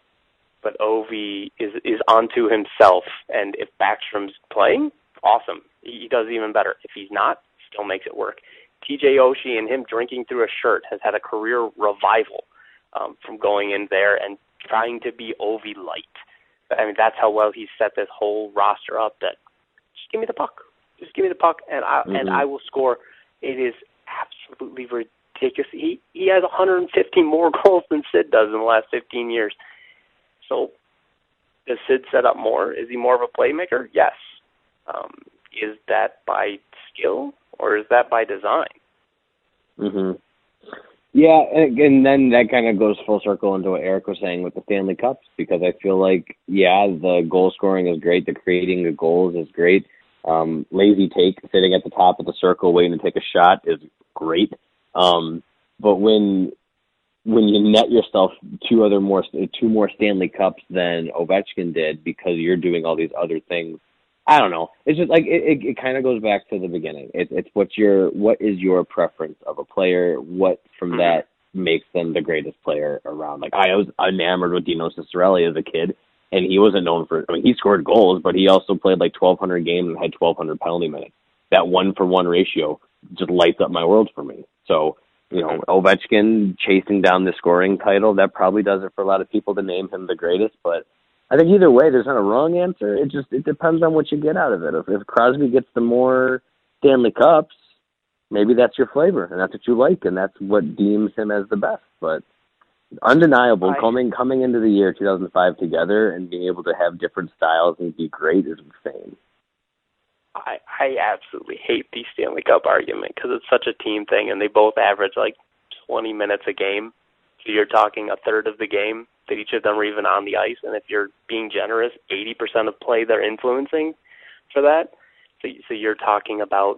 but Ovi is is onto himself, and if Backstrom's playing, awesome. He does even better. If he's not, still makes it work. T J Oshie and him drinking through a shirt has had a career revival um, from going in there and trying to be Ovi light. I mean, that's how well he's set this whole roster up. That just give me the puck, just give me the puck, and I mm-hmm. and I will score. It is absolutely ridiculous. He he has one hundred fifteen more goals than Sid does in the last fifteen years. So does Sid set up more? Is he more of a playmaker? Yes. Um, is that by skill or is that by design? Mm-hmm. Yeah, and, and then that kind of goes full circle into what Eric was saying with the Stanley Cups, because I feel like, yeah, the goal scoring is great, the creating the goals is great. Um, lazy take, sitting at the top of the circle waiting to take a shot is great. Um, but when when you net yourself two other more two more Stanley Cups than Ovechkin did because you're doing all these other things, I don't know. It's just like it. It, it kind of goes back to the beginning. It, it's what's your what is your preference of a player? What from mm-hmm. that makes them the greatest player around? Like I was enamored with Dino Ciccarelli as a kid, and he wasn't known for. I mean, he scored goals, but he also played like twelve hundred games and had twelve hundred penalty minutes. That one for one ratio just lights up my world for me. So you know, Ovechkin chasing down the scoring title, that probably does it for a lot of people to name him the greatest, but I think either way, there's not a wrong answer. It just it depends on what you get out of it. If, if Crosby gets the more Stanley Cups, maybe that's your flavor, and that's what you like, and that's what deems him as the best. But undeniable, I, coming coming into the year two thousand five together and being able to have different styles and be great is insane. I, I absolutely hate the Stanley Cup argument because it's such a team thing, and they both average like twenty minutes a game. So you're talking a third of the game that each of them are even on the ice, and if you're being generous, eighty percent of play they're influencing for that. So, so you're talking about,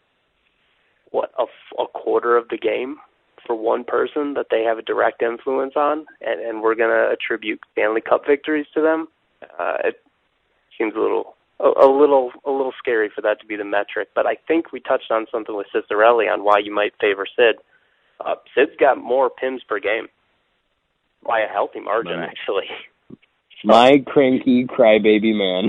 what, a, a quarter of the game for one person that they have a direct influence on, and, and we're going to attribute Stanley Cup victories to them? Uh, it seems a little a, a little a little scary for that to be the metric, but I think we touched on something with Ciccarelli on why you might favor Sid. Uh, Sid's got more P I Ms per game. By a healthy margin, right. Actually. My cranky crybaby man.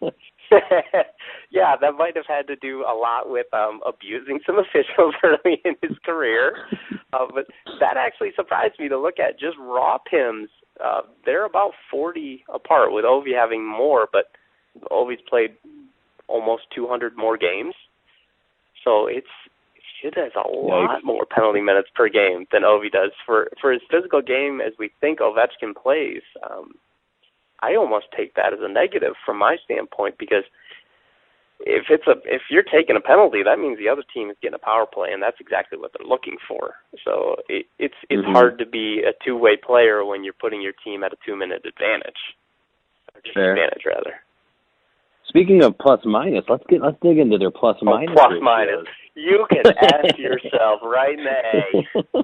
Yeah, that might have had to do a lot with um, abusing some officials early in his career. Uh, but that actually surprised me to look at. Just raw P I Ms, uh, they're about forty apart, with Ovi having more, but Ovi's played almost two hundred more games. So it's Sid has a lot more penalty minutes per game than Ovi does. For for his physical game, as we think Ovechkin plays, um, I almost take that as a negative from my standpoint, because if it's a if you're taking a penalty, that means the other team is getting a power play, and that's exactly what they're looking for. So it, it's it's mm-hmm. hard to be a two-way player when you're putting your team at a two-minute advantage, or disadvantage rather. Speaking of plus minus, let's get let's dig into their plus minus. Oh, plus minus. You can ask yourself right now.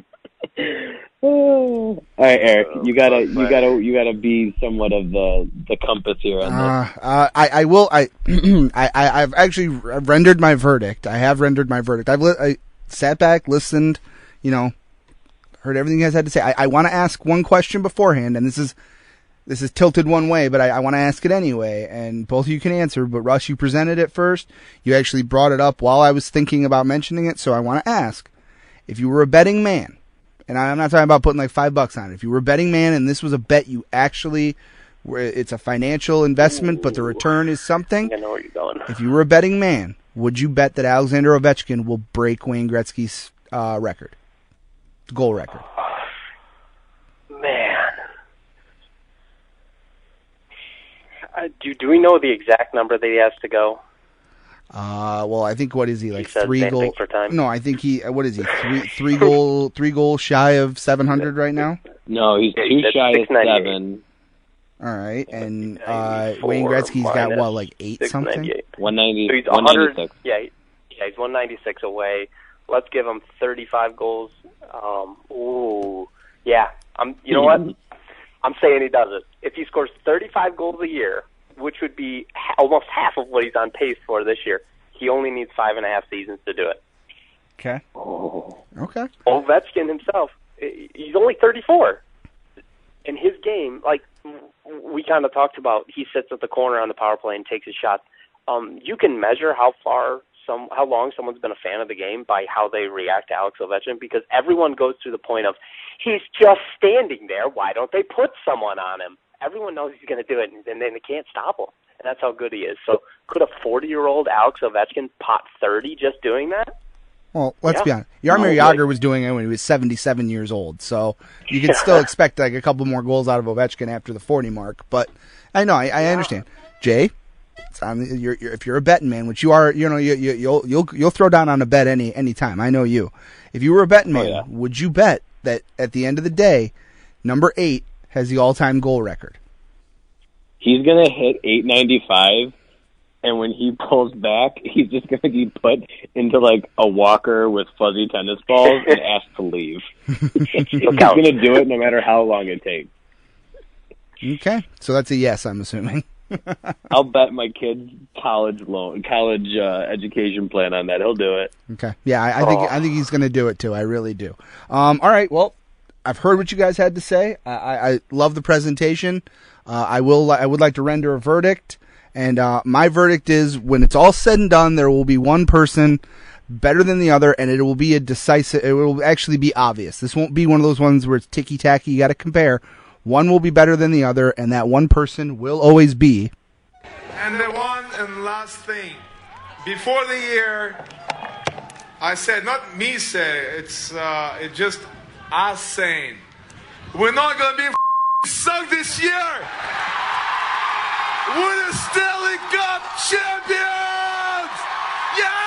All right, Eric, you gotta you gotta you gotta be somewhat of the the compass here on this. Uh, uh, I I will I I I've actually rendered my verdict. I have rendered my verdict. I've li- I sat back, listened, you know, heard everything you guys had to say. I, I want to ask one question beforehand, and this is. This is tilted one way, but I, I want to ask it anyway, and both of you can answer. But Russ, you presented it first. You actually brought it up while I was thinking about mentioning it, so I want to ask. If you were a betting man, and I'm not talking about putting like five bucks on it. If you were a betting man and this was a bet you actually, it's a financial investment, but the return is something. I know where you're going. If you were a betting man, would you bet that Alexander Ovechkin will break Wayne Gretzky's uh, record, goal record? Man. Uh, do, do we know the exact number that he has to go? Uh, well, I think what is he like He said three same goal? thing for time. No, I think he. What is he? Three three goal three goal shy of seven hundred right now. No, he's Yeah, too that's shy of six ninety-eight. seven. All right, and uh, ninety-four Wayne Gretzky's got minus what, like eight six something? ninety-eight. one ninety, So he's one one hundred. ninety-six. Yeah, he- yeah, he's one ninety-six away. Let's give him thirty-five goals. Um, ooh, yeah. I'm. You know what? I'm saying he does it. If he scores thirty-five goals a year, which would be ha- almost half of what he's on pace for this year, he only needs five and a half seasons to do it. Okay. Okay. Ovechkin himself, i- he's only thirty-four. In his game, like we kind of talked about, he sits at the corner on the power play and takes his shots. Um, you can measure how far, some, how long someone's been a fan of the game by how they react to Alex Ovechkin, because everyone goes through the point of, he's just standing there. Why don't they put someone on him? Everyone knows he's going to do it, and then they can't stop him. And that's how good he is. So could a forty-year-old Alex Ovechkin pot thirty just doing that? Well, let's Yeah. be honest. Yarmir No, like- Jagr was doing it when he was seventy-seven years old, so you can still expect like a couple more goals out of Ovechkin after the forty mark. But I know, I, I understand. Jay, it's on the, you're, you're, if you're a betting man, which you are, you know, you, you, you'll you'll you'll throw down on a bet any any time. I know you. If you were a betting man, Oh, yeah. would you bet that at the end of the day, number eight has the all-time goal record? He's going to hit eight ninety-five, and when he pulls back, he's just going to be put into, like, a walker with fuzzy tennis balls and asked to leave. He's Look out. going to do it no matter how long it takes. Okay, so that's a yes, I'm assuming. I'll bet my kid's college loan, college uh, education plan on that. He'll do it. Okay. Yeah, I, I think Oh. I think he's going to do it too. I really do. Um, all right. Well, I've heard what you guys had to say. I, I, I love the presentation. Uh, I will. li- I would like to render a verdict, and uh, my verdict is: when it's all said and done, there will be one person better than the other, and it will be a decisive. It will actually be obvious. This won't be one of those ones where it's ticky tacky. You got to compare. One will be better than the other, and that one person will always be. And the one and last thing, before the year, I said, not me say, it's uh, it's just us saying, we're not gonna be f- sucked this year. We're the Stanley Cup champions. Yeah!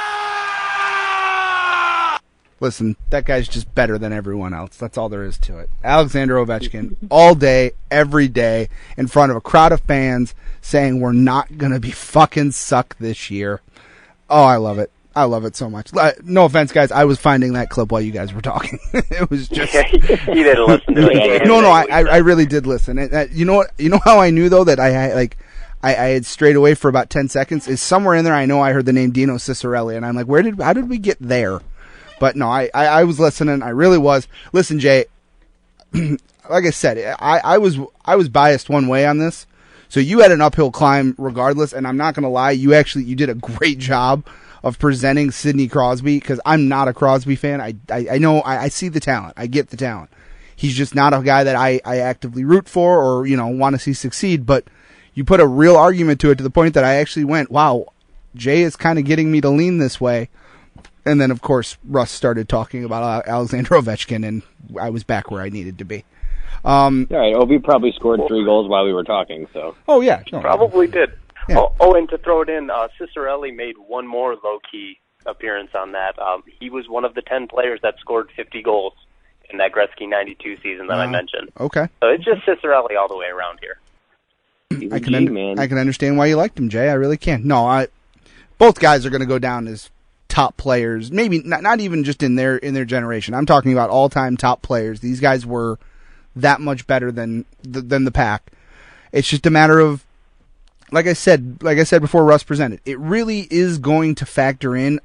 Listen, that guy's just better than everyone else. That's all there is to it. Alexander Ovechkin, all day, every day, in front of a crowd of fans, saying we're not going to be fucking suck this year. Oh, I love it. I love it so much. Uh, No offense, guys. I was finding that clip while you guys were talking. It was just... Yeah, he didn't listen to it. No, no, I, I, I really did listen. And, uh, you know what? You know how I knew though that I had like, I, I had strayed away for about ten seconds. Is somewhere in there. I know I heard the name Dino Ciccarelli, and I'm like, where did? How did we get there? But no, I, I, I was listening. I really was. Listen, Jay. Like I said, I, I was I was biased one way on this. So you had an uphill climb regardless, and I'm not gonna lie. You actually you did a great job of presenting Sidney Crosby, because I'm not a Crosby fan. I I, I know I, I see the talent. I get the talent. He's just not a guy that I, I actively root for or, you know, want to see succeed. But you put a real argument to it to the point that I actually went, wow, Jay is kind of getting me to lean this way. And then, of course, Russ started talking about Alexander Ovechkin, and I was back where I needed to be. Um, All right, Obi probably scored three goals while we were talking, so. oh, yeah. No, Probably did. Yeah. Oh, oh, and to throw it in, uh, Ciccarelli made one more low-key appearance on that. Um, he was one of the ten players that scored fifty goals in that Gretzky ninety-two season that I Uh, mentioned. Okay. So it's just Ciccarelli all the way around here. He's a I can G, un- man. I can understand why you liked him, Jay. I really can. No, I both guys are going to go down as top players. Maybe not, not even just in their in their generation. I'm talking about all-time top players. These guys were that much better than than the pack. It's just a matter of, like I said, like I said before Russ presented, it really is going to factor in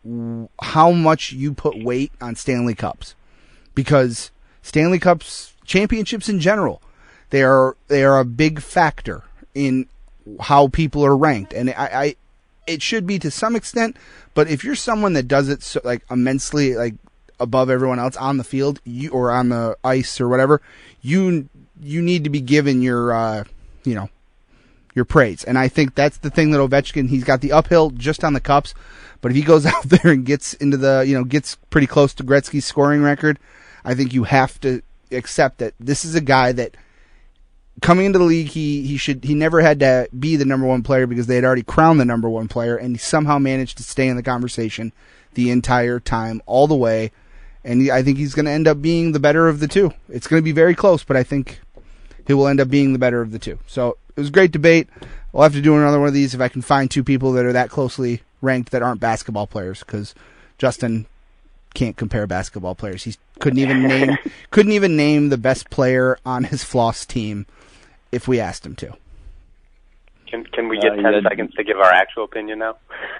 how much you put weight on Stanley Cups, because Stanley Cups championships in general, they are they are a big factor in how people are ranked, and I, I it should be to some extent. But if you're someone that does it so, like immensely, like above everyone else on the field, you or on the ice or whatever, you you need to be given your uh, you know your praise. And I think that's the thing that Ovechkin, he's got the uphill just on the cups, but if he goes out there and gets into the, you know, gets pretty close to Gretzky's scoring record, I think you have to accept that this is a guy that coming into the league, he, he should, he never had to be the number one player because they had already crowned the number one player, and he somehow managed to stay in the conversation the entire time, all the way. And he, I think he's going to end up being the better of the two. It's going to be very close, but I think he will end up being the better of the two. So it was a great debate. We'll have to do another one of these if I can find two people that are that closely ranked that aren't basketball players, because Justin can't compare basketball players. He couldn't even name couldn't even name the best player on his Floss team if we asked him to. Can can we get uh, ten had... seconds to give our actual opinion now?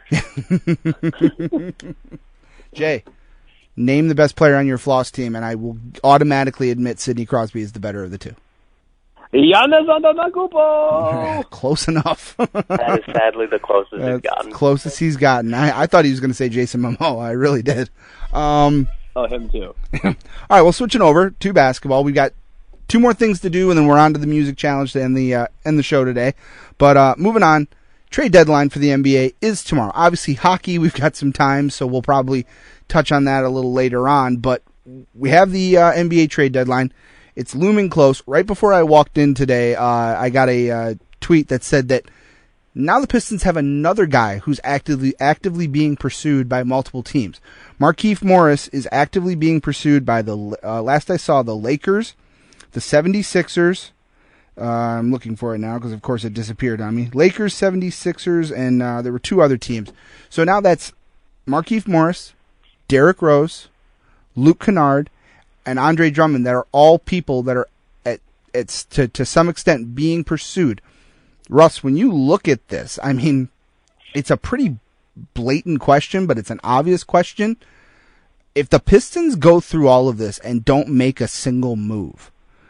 Jay, name the best player on your Floss team, and I will automatically admit Sidney Crosby is the better of the two. Giannis Antetokounmpo. Close enough. That is sadly the closest That's he's gotten. Closest he's gotten. I, I thought he was going to say Jason Momoa. I really did. Um, oh, him too. All right, well, switching over to basketball, we've got two more things to do, and then we're on to the music challenge to end the uh, end the show today. But uh, moving on, trade deadline for the N B A is tomorrow. Obviously, hockey, we've got some time, so we'll probably touch on that a little later on. But we have the uh, N B A trade deadline. It's looming close. Right before I walked in today, uh, I got a uh, tweet that said that now the Pistons have another guy who's actively actively being pursued by multiple teams. Markieff Morris is actively being pursued by the, uh, last I saw, the Lakers, the seventy-sixers. Uh, I'm looking for it now because, of course, it disappeared on me. Lakers, seventy-sixers, and uh, there were two other teams. So now that's Markieff Morris, Derrick Rose, Luke Kennard, and Andre Drummond that are all people that are at, at to, to some extent being pursued. Russ, when you look at this, I mean, it's a pretty blatant question, but it's an obvious question. If the Pistons go through all of this and don't make a single move,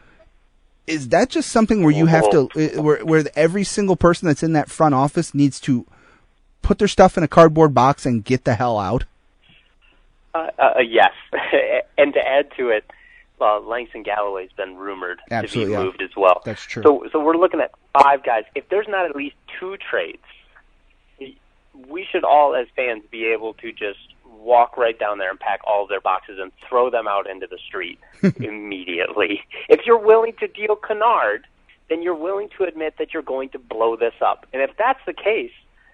is that just something where you have to, where, where every single person that's in that front office needs to put their stuff in a cardboard box and get the hell out? Uh, uh, yes, and to add to it, uh, Langston Galloway's been rumored Absolutely, to be yeah. moved as well. That's true. So, so we're looking at five guys. If there's not at least two trades, we should all, as fans, be able to just walk right down there and pack all of their boxes and throw them out into the street immediately. If you're willing to deal Kennard, then you're willing to admit that you're going to blow this up. And if that's the case,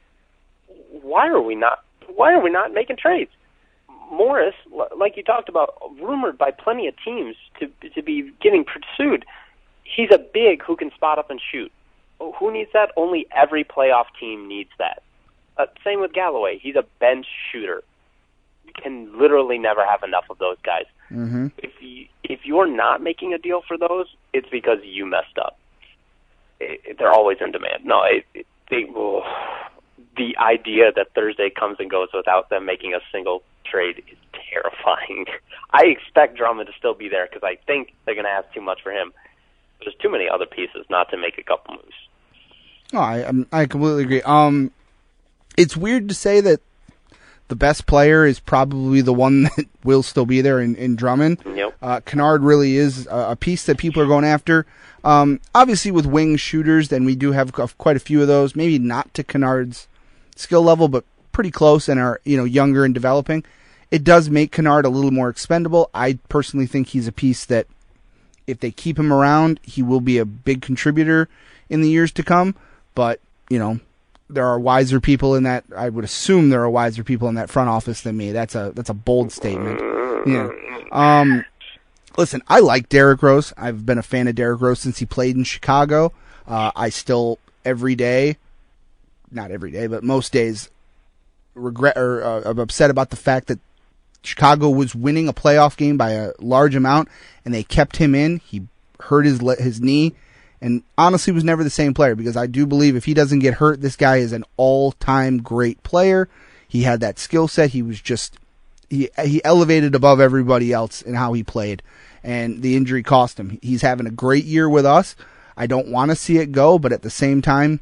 why are we not? Why are we not making trades? Morris, like you talked about, rumored by plenty of teams to to be getting pursued. He's a big who can spot up and shoot. Who needs that? Only every playoff team needs that. Uh, same with Galloway. He's a bench shooter. You can literally never have enough of those guys. Mm-hmm. If you, if you're not making a deal for those, it's because you messed up. It, it, they're always in demand. No, it, it, they will. The idea that Thursday comes and goes without them making a single trade is terrifying. I expect Drummond to still be there because I think they're going to ask too much for him. There's too many other pieces not to make a couple moves. No, I I completely agree. Um, it's weird to say that the best player is probably the one that will still be there in, in Drummond. Yep. Uh, Kennard really is a, a piece that people are going after. Um, obviously, with wing shooters, then we do have quite a few of those. Maybe not to Kennard's skill level, but pretty close and are, you know, younger and developing. It does make Kennard a little more expendable. I personally think he's a piece that if they keep him around, he will be a big contributor in the years to come. But, you know, there are wiser people in that. I would assume there are wiser people in that front office than me. That's a that's a bold statement. Yeah. Um, listen, I like Derrick Rose. I've been a fan of Derrick Rose since he played in Chicago. Uh, I still every day, not every day, but most days, regret or uh, I'm upset about the fact that Chicago was winning a playoff game by a large amount, and they kept him in. He hurt his his knee, and honestly was never the same player, because I do believe if he doesn't get hurt, this guy is an all-time great player. He had that skill set. He was just he he elevated above everybody else in how he played, and the injury cost him. He's having a great year with us. I don't want to see it go, but at the same time,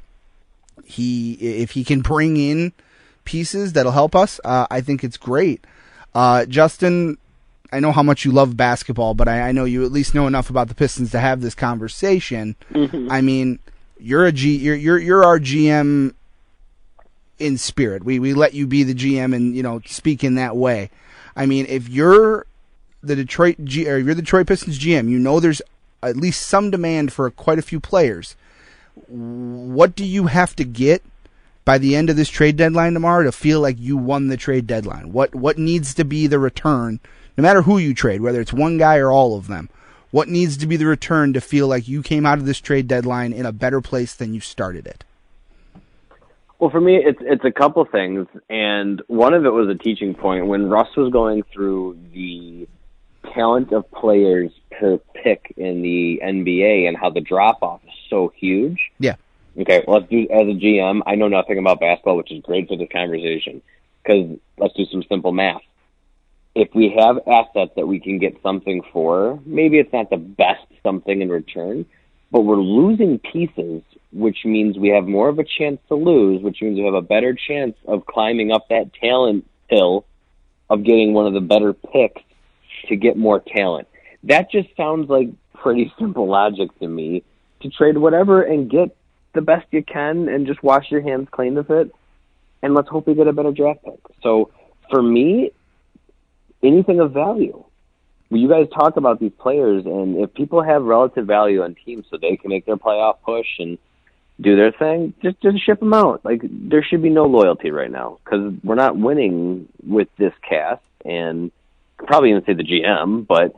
he if he can bring in pieces that'll help us, uh, I think it's great. Uh, Justin, I know how much you love basketball, but I, I know you at least know enough about the Pistons to have this conversation. Mm-hmm. I mean, you're a G, you're you're you're our G M in spirit. We we let you be the G M and, you know, speak in that way. I mean, if you're the Detroit G, or if you're the Detroit Pistons G M, you know there's at least some demand for quite a few players. What do you have to get by the end of this trade deadline tomorrow to feel like you won the trade deadline? What what needs to be the return, no matter who you trade, whether it's one guy or all of them? What needs to be the return to feel like you came out of this trade deadline in a better place than you started it? Well, for me, it's it's a couple things, and one of it was a teaching point. When Russ was going through the talent of players per pick in the N B A and how the drop-off is so huge. Yeah. Okay, well, let's do, as a G M, I know nothing about basketball, which is great for this conversation, because let's do some simple math. If we have assets that we can get something for, maybe it's not the best something in return, but we're losing pieces, which means we have more of a chance to lose, which means we have a better chance of climbing up that talent hill of getting one of the better picks to get more talent. That just sounds like pretty simple logic to me, to trade whatever and get the best you can and just wash your hands clean of it, and let's hope we get a better draft pick. So for me, anything of value. Well, you guys talk about these players, and if people have relative value on teams so they can make their playoff push and do their thing, just just ship them out. Like, there should be no loyalty right now because we're not winning with this cast, and I could probably even say the G M, but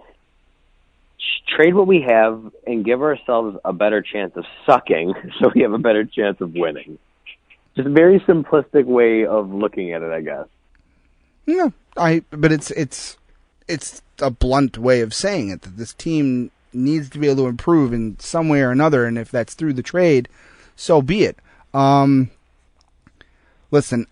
trade what we have and give ourselves a better chance of sucking so we have a better chance of winning. Just a very simplistic way of looking at it, I guess. No, I. But it's it's it's a blunt way of saying it, that this team needs to be able to improve in some way or another, and if that's through the trade, so be it. Um, listen,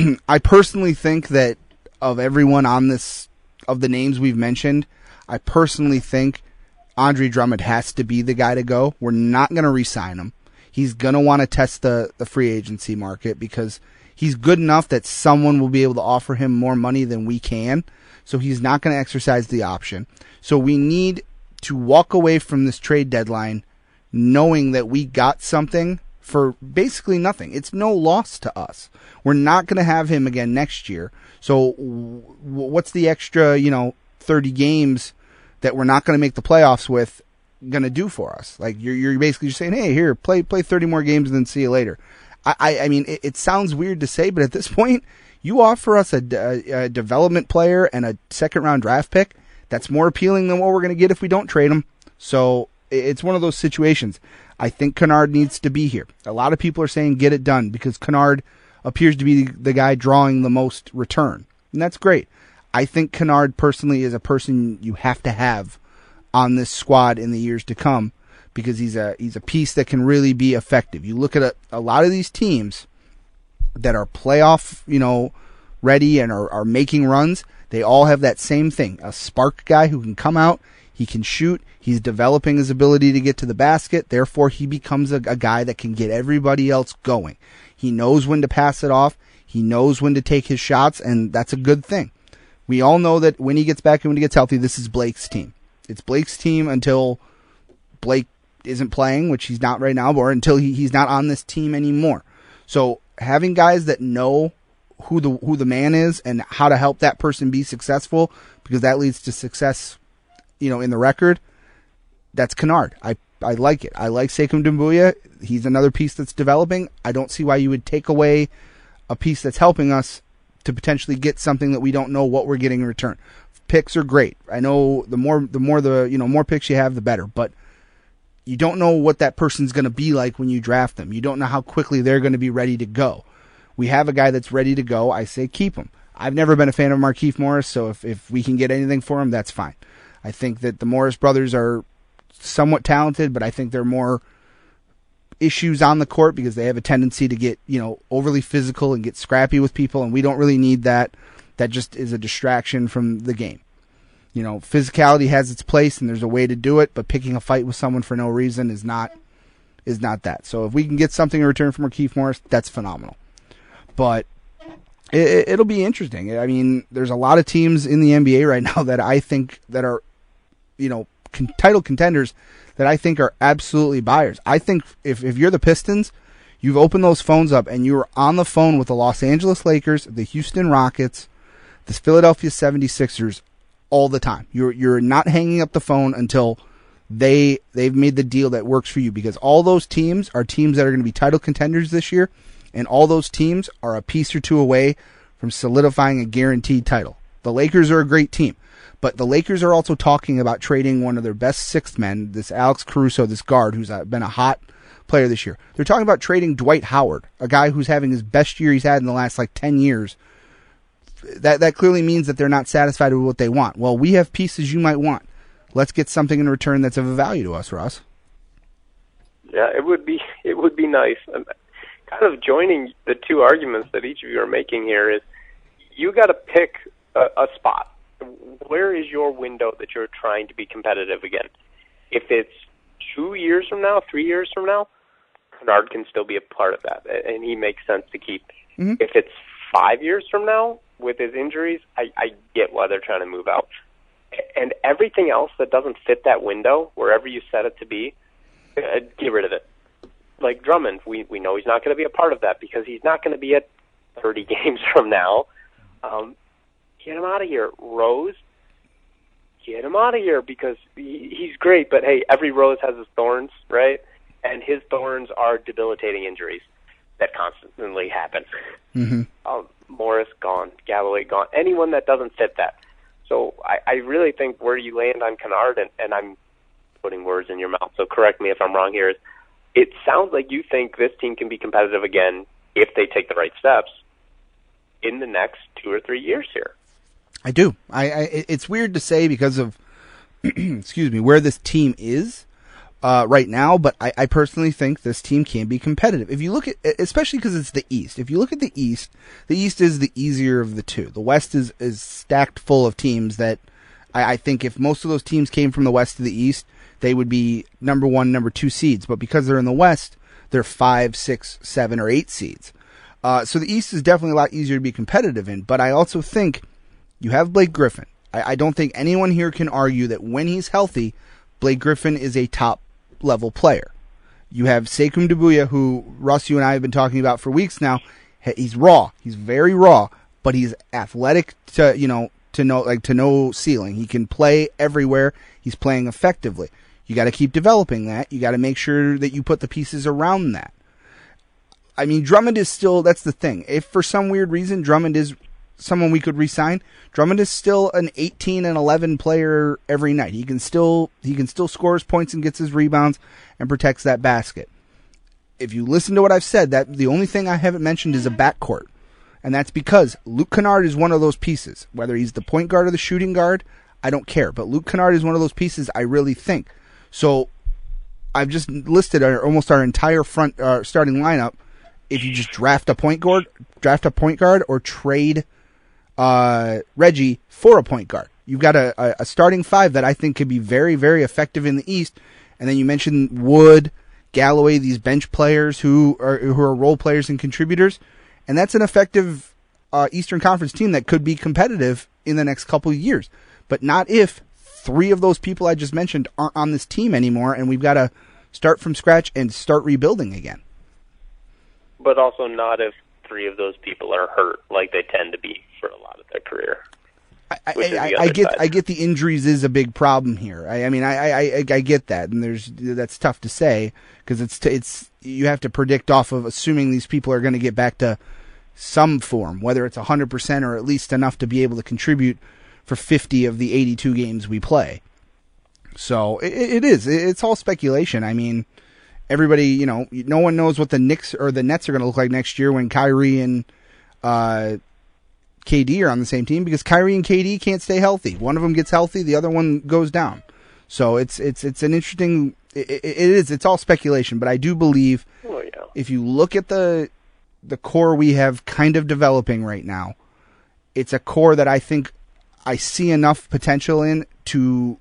I personally think that of everyone on this, of the names we've mentioned, I personally think Andre Drummond has to be the guy to go. We're not going to re-sign him. He's going to want to test the, the free agency market because he's good enough that someone will be able to offer him more money than we can. So he's not going to exercise the option. So we need to walk away from this trade deadline knowing that we got something for basically nothing. It's no loss to us. We're not going to have him again next year. So w- what's the extra, you know, thirty games that we're not going to make the playoffs with going to do for us? Like, you're you're basically just saying, hey, here, play play thirty more games and then see you later. I, I, I mean, it, it sounds weird to say, but at this point, you offer us a, a, a development player and a second-round draft pick, that's more appealing than what we're going to get if we don't trade him. So it's one of those situations. I think Kennard needs to be here. A lot of people are saying get it done because Kennard appears to be the guy drawing the most return, and that's great. I think Kennard personally is a person you have to have on this squad in the years to come because he's a he's a piece that can really be effective. You look at a, a lot of these teams that are playoff, you know, ready and are, are making runs, they all have that same thing. A spark guy who can come out, he can shoot, he's developing his ability to get to the basket, therefore he becomes a, a guy that can get everybody else going. He knows when to pass it off, he knows when to take his shots, and that's a good thing. We all know that when he gets back and when he gets healthy, this is Blake's team. It's Blake's team until Blake isn't playing, which he's not right now, or until he, he's not on this team anymore. So having guys that know who the who the man is and how to help that person be successful, because that leads to success, you know, in the record, that's Kennard. I, I like it. I like Sekou Doumbouya. He's another piece that's developing. I don't see why you would take away a piece that's helping us to potentially get something that we don't know what we're getting in return. Picks are great. I know the more the more the you know more picks you have, the better. But you don't know what that person's going to be like when you draft them. You don't know how quickly they're going to be ready to go. We have a guy that's ready to go. I say keep him. I've never been a fan of Markieff Morris, so if if we can get anything for him, that's fine. I think that the Morris brothers are somewhat talented, but I think they're more issues on the court because they have a tendency to get, you know, overly physical and get scrappy with people, and we don't really need that. That just is a distraction from the game. You know, physicality has its place and there's a way to do it, but picking a fight with someone for no reason is not is not that. So if we can get something in return from Markieff Morris, that's phenomenal. But it, it'll be interesting. I mean, there's a lot of teams in the N B A right now that I think that are, you know, con- title contenders that I think are absolutely buyers. I think if, if you're the Pistons, you've opened those phones up and you're on the phone with the Los Angeles Lakers, the Houston Rockets, the Philadelphia seventy-sixers all the time. You're you're not hanging up the phone until they they've made the deal that works for you, because all those teams are teams that are going to be title contenders this year, and all those teams are a piece or two away from solidifying a guaranteed title. The Lakers are a great team, but the Lakers are also talking about trading one of their best sixth men, this Alex Caruso, this guard who's been a hot player this year. They're talking about trading Dwight Howard, a guy who's having his best year he's had in the last like ten years. That that clearly means that they're not satisfied with what they want. Well, we have pieces you might want. Let's get something in return that's of a value to us, Russ. Yeah, it would be it would be nice. I'm kind of joining the two arguments that each of you are making here is you got to pick a, a spot. Where is your window that you're trying to be competitive again? If it's two years from now, three years from now, Kennard can still be a part of that, and he makes sense to keep. Mm-hmm. If it's five years from now with his injuries, I, I get why they're trying to move out. And everything else that doesn't fit that window, wherever you set it to be, uh, get rid of it. Like Drummond, we we know he's not going to be a part of that because he's not going to be at thirty games from now. Um, get him out of here. Rose, get him out of here because he, he's great, but hey, every rose has his thorns, right? And his thorns are debilitating injuries that constantly happen. Mm-hmm. Um, Morris gone, Galloway gone, anyone that doesn't fit that. So I, I really think where you land on Kennard, and, and I'm putting words in your mouth, so correct me if I'm wrong here, is it sounds like you think this team can be competitive again if they take the right steps in the next two or three years here. I do. I, I it's weird to say because of, excuse me, where this team is uh, right now, but I, I personally think this team can be competitive. If you look at, especially because it's the East, if you look at the East, the East is the easier of the two. The West is, is stacked full of teams that I, I think if most of those teams came from the West to the East, they would be number one, number two seeds. But because they're in the West, they're five, six, seven, or eight seeds. Uh, so the East is definitely a lot easier to be competitive in. But I also think you have Blake Griffin. I, I don't think anyone here can argue that when he's healthy, Blake Griffin is a top level player. You have Sekou Doumbouya, who Russ, you and I have been talking about for weeks now. He's raw. He's very raw, but he's athletic to, you know, to know, like to no ceiling. He can play everywhere. He's playing effectively. You got to keep developing that. You got to make sure that you put the pieces around that. I mean, Drummond is still, that's the thing. If for some weird reason Drummond is someone we could re-sign, Drummond is still an eighteen and eleven player every night. He can still he can still score his points and gets his rebounds and protects that basket. If you listen to what I've said, that the only thing I haven't mentioned is a backcourt. And that's because Luke Kennard is one of those pieces. Whether he's the point guard or the shooting guard, I don't care. But Luke Kennard is one of those pieces I really think. So I've just listed our, almost our entire front uh, starting lineup. If you just draft a point guard, draft a point guard, or trade uh, Reggie for a point guard, you've got a, a, a starting five that I think could be very, very effective in the East. And then you mentioned Wood, Galloway, these bench players who are who are role players and contributors, and that's an effective uh, Eastern Conference team that could be competitive in the next couple of years. But not if three of those people I just mentioned aren't on this team anymore, and we've got to start from scratch and start rebuilding again. But also not if three of those people are hurt, like they tend to be for a lot of their career. I, I, I, I get, side. I get the injuries is a big problem here. I, I mean, I, I, I, I get that, and there's that's tough to say because it's, t- it's you have to predict off of assuming these people are going to get back to some form, whether it's a hundred percent or at least enough to be able to contribute for fifty of the eighty-two games we play. So it, it is. It's all speculation. I mean, everybody, you know, no one knows what the Knicks or the Nets are going to look like next year when Kyrie and uh, K D are on the same team because Kyrie and K D can't stay healthy. One of them gets healthy, the other one goes down. So it's it's it's an interesting. It, it is. It's all speculation, but I do believe oh, yeah. if you look at the the core we have kind of developing right now, it's a core that I think I see enough potential in to.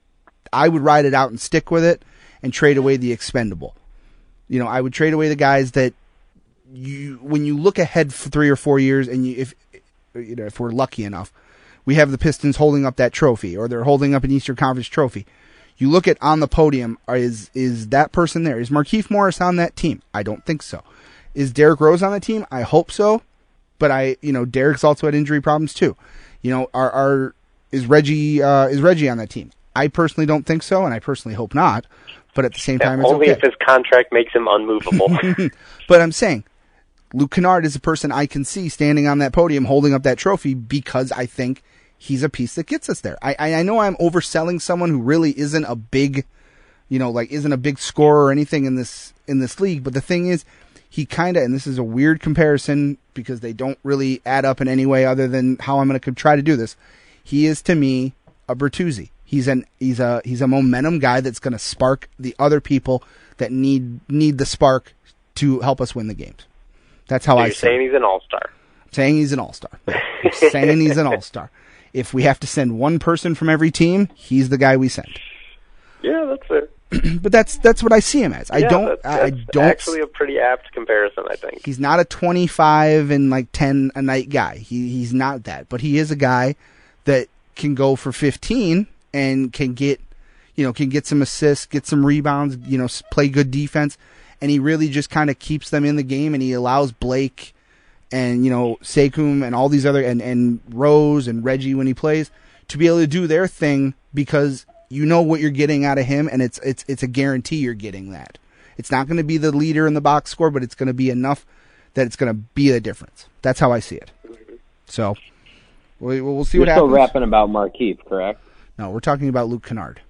I would ride it out and stick with it and trade away the expendable. You know, I would trade away the guys that you, when you look ahead for three or four years, and you, if you know, if we're lucky enough, we have the Pistons holding up that trophy, or they're holding up an Eastern Conference trophy. You look at on the podium, are, is is that person there? Is Markieff Morris on that team? I don't think so. Is Derrick Rose on the team? I hope so. But I, you know, Derrick's also had injury problems too. You know, are, are is Reggie uh, is Reggie on that team? I personally don't think so, and I personally hope not. But at the same time, yeah, it's only okay. if his contract makes him unmovable. But I'm saying, Luke Kennard is a person I can see standing on that podium holding up that trophy because I think he's a piece that gets us there. I, I know I'm overselling someone who really isn't a big, you know, like isn't a big scorer or anything in this in this league. But the thing is, he kind of, and this is a weird comparison because they don't really add up in any way other than how I'm going to try to do this. He is to me a Bertuzzi. He's an he's a he's a momentum guy that's going to spark the other people that need need the spark to help us win the games. That's how so I you're say. Saying he's an all-star. Saying he's an all-star. I'm saying he's an all-star. If we have to send one person from every team, he's the guy we send. Yeah, that's it. But that's that's what I see him as. I yeah, don't. That's, I, I that's don't. Actually, a pretty apt comparison, I think. He's not a twenty-five and like ten a night guy. He he's not that. But he is a guy that can go for fifteen and can get, you know, can get some assists, get some rebounds, you know, play good defense, and he really just kind of keeps them in the game, and he allows Blake and, you know, Sekou and all these other, and, and Rose and Reggie when he plays, to be able to do their thing because you know what you're getting out of him, and it's it's it's a guarantee you're getting that. It's not going to be the leader in the box score, but it's going to be enough that it's going to be a difference. That's how I see it. So we'll, we'll see You're what still happens. rapping about Markieff, correct? No, we're talking about Luke Kennard.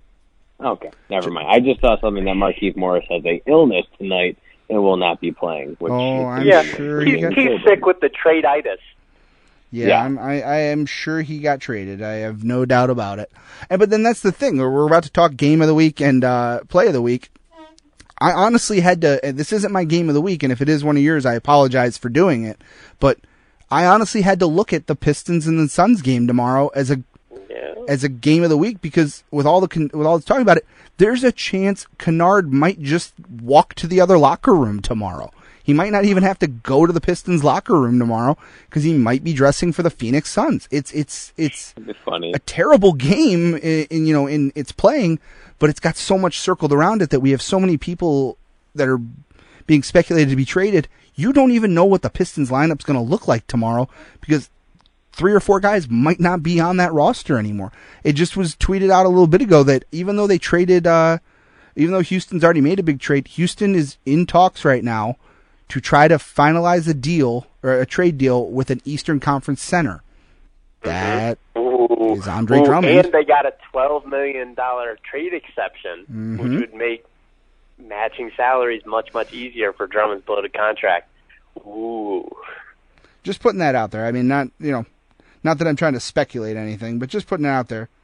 Okay, never mind. I just saw something that Markieff Morris has a illness tonight and will not be playing. Which Oh, I'm yeah, sure he's, he got he's sick with the trade-itis. Yeah, Yeah. I'm, I, I am sure he got traded. I have no doubt about it. And but then that's the thing. We're about to talk game of the week and uh, play of the week. I honestly had to. This isn't my game of the week, and if it is one of yours, I apologize for doing it. But I honestly had to look at the Pistons and the Suns game tomorrow as a Yeah. as a game of the week because with all the con- with all the talking about it, there's a chance Kennard might just walk to the other locker room tomorrow. He might not even have to go to the Pistons locker room tomorrow because he might be dressing for the Phoenix Suns. It's it's it's It's funny. a terrible game in, in you know in its playing, but it's got so much circled around it that we have so many people that are being speculated to be traded. You don't even know what the Pistons lineup's going to look like tomorrow because three or four guys might not be on that roster anymore. It just was tweeted out a little bit ago that even though they traded, uh, even though Houston's already made a big trade, Houston is in talks right now to try to finalize a deal or a trade deal with an Eastern Conference center. That Ooh. is Andre Ooh, Drummond. And they got a twelve million dollars trade exception, Mm-hmm. which would make matching salaries much, much easier for Drummond's bloated contract. Ooh. Just putting that out there. I mean, not, you know, not that I'm trying to speculate anything, but just putting it out there.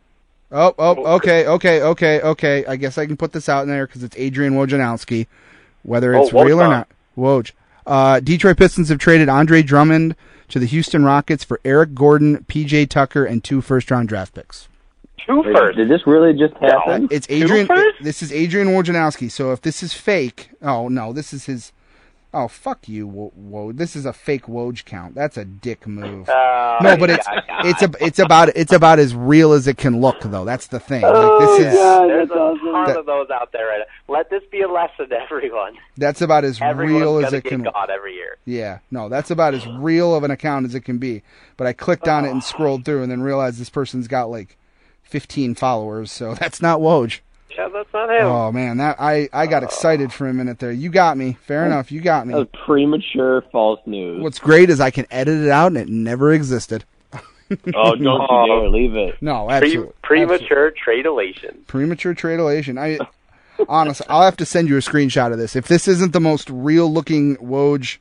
Oh, oh, okay, okay, okay, okay. I guess I can put this out in there because it's Adrian Wojnarowski, whether it's Oh, real or Woj. not. Woj. Uh, Detroit Pistons have traded Andre Drummond to the Houston Rockets for Eric Gordon, P J Tucker, and two first-round draft picks. Two Wait, first. did this really just happen? It's Adrian. first? This is Adrian Wojnarowski. So if this is fake, oh no, this is his. Oh fuck you, Wo. Woj. This is a fake Woj count. That's a dick move. Uh, No, but it's yeah, it's a, it's about it's about as real as it can look, though. That's the thing. Like this is There's a awesome. ton That- of those out there right now. Let this be a lesson to everyone. that's about as Everyone's real as gonna it get can. caught every year. Yeah, no, that's about as real of an account as it can be. But I clicked on it and scrolled through, and then realized this person's got like fifteen followers, so that's not Woj. Yeah, that's not him. Oh man, that I I got excited for a minute there. You got me. Fair enough. You got That was me. premature false news. What's great is I can edit it out, and it never existed. Oh, don't you dare leave it. No, Pre- absolutely. premature tradeolation. Premature tradeolation. I honestly, I'll have to send you a screenshot of this. If this isn't the most real-looking Woj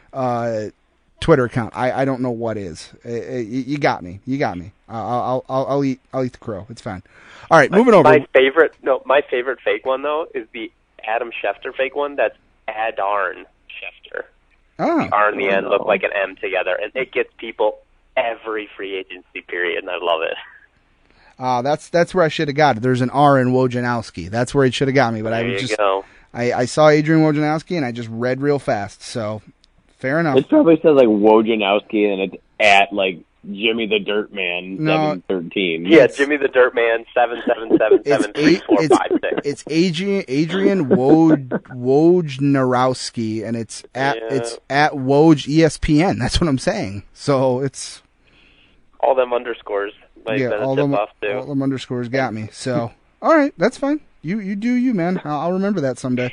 uh, Twitter account, I, I don't know what is. Uh, uh, you you got me. You got me. Uh, I'll, I'll I'll eat I'll eat the crow. It's fine. All right, moving over. My favorite, no, my favorite fake one though is the Adam Schefter fake one. That's Adarn Schefter. Ah, R and the N look like an M together, and it gets people every free agency period, and I love it. uh, that's that's where I should have got it. There's an R in Wojnarowski. That's where it should have got me. But There I you just go. I, I saw Adrian Wojnarowski and I just read real fast. So fair enough. It probably says like Wojnarowski and it's at like Jimmy the Dirt Man No. seven thirteen. Yeah, Jimmy the Dirt Man seven seven seven seven three four five six. It's Adrian Adrian Woj Wojnarowski, and it's at Yeah. it's at Woj E S P N. That's what I'm saying. So it's All them underscores might yeah, have been a all tip them off too. all them underscores got me. So all right, that's fine. You you do you, man. I'll, I'll remember that someday.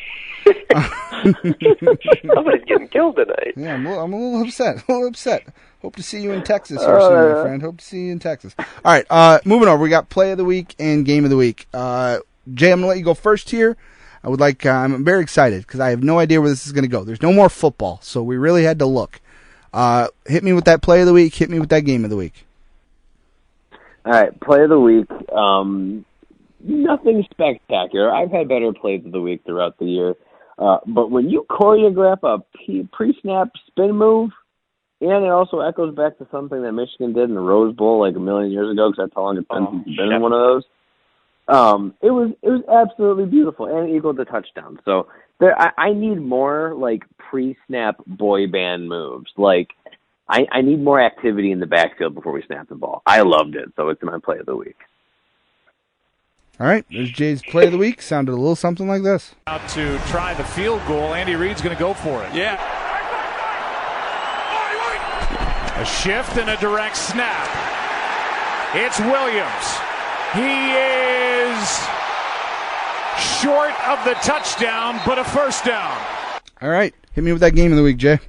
Somebody's getting killed tonight. Yeah, I'm a, little, I'm a little upset. A little upset. Hope to see you in Texas here soon, my friend. Hope to see you in Texas. All right, uh, moving on. We got play of the week and game of the week. Uh, Jay, I'm gonna let you go first here. I would like. Uh, I'm very excited because I have no idea where this is gonna go. There's no more football, so we really had to look. Uh, hit me with that play of the week. Hit me with that game of the week. All right, play of the week. Um, nothing spectacular. I've had better plays of the week throughout the year. Uh, but when you choreograph a p- pre-snap spin move, and it also echoes back to something that Michigan did in the Rose Bowl like a million years ago, because that's how long it's been Oh, since you've been shit. in one of those. Um, it was it was absolutely beautiful, and it equaled the touchdown. So there, I, I need more like pre-snap boy band moves. Like I, I need more activity in the backfield before we snap the ball. I loved it, so it's my play of the week. All right, there's Jay's play of the week. Sounded a little something like this. Out to try the field goal. Andy Reid's going to go for it. Yeah. A shift and a direct snap. It's Williams. He is short of the touchdown, but a first down. All right, hit me with that game of the week, Jay.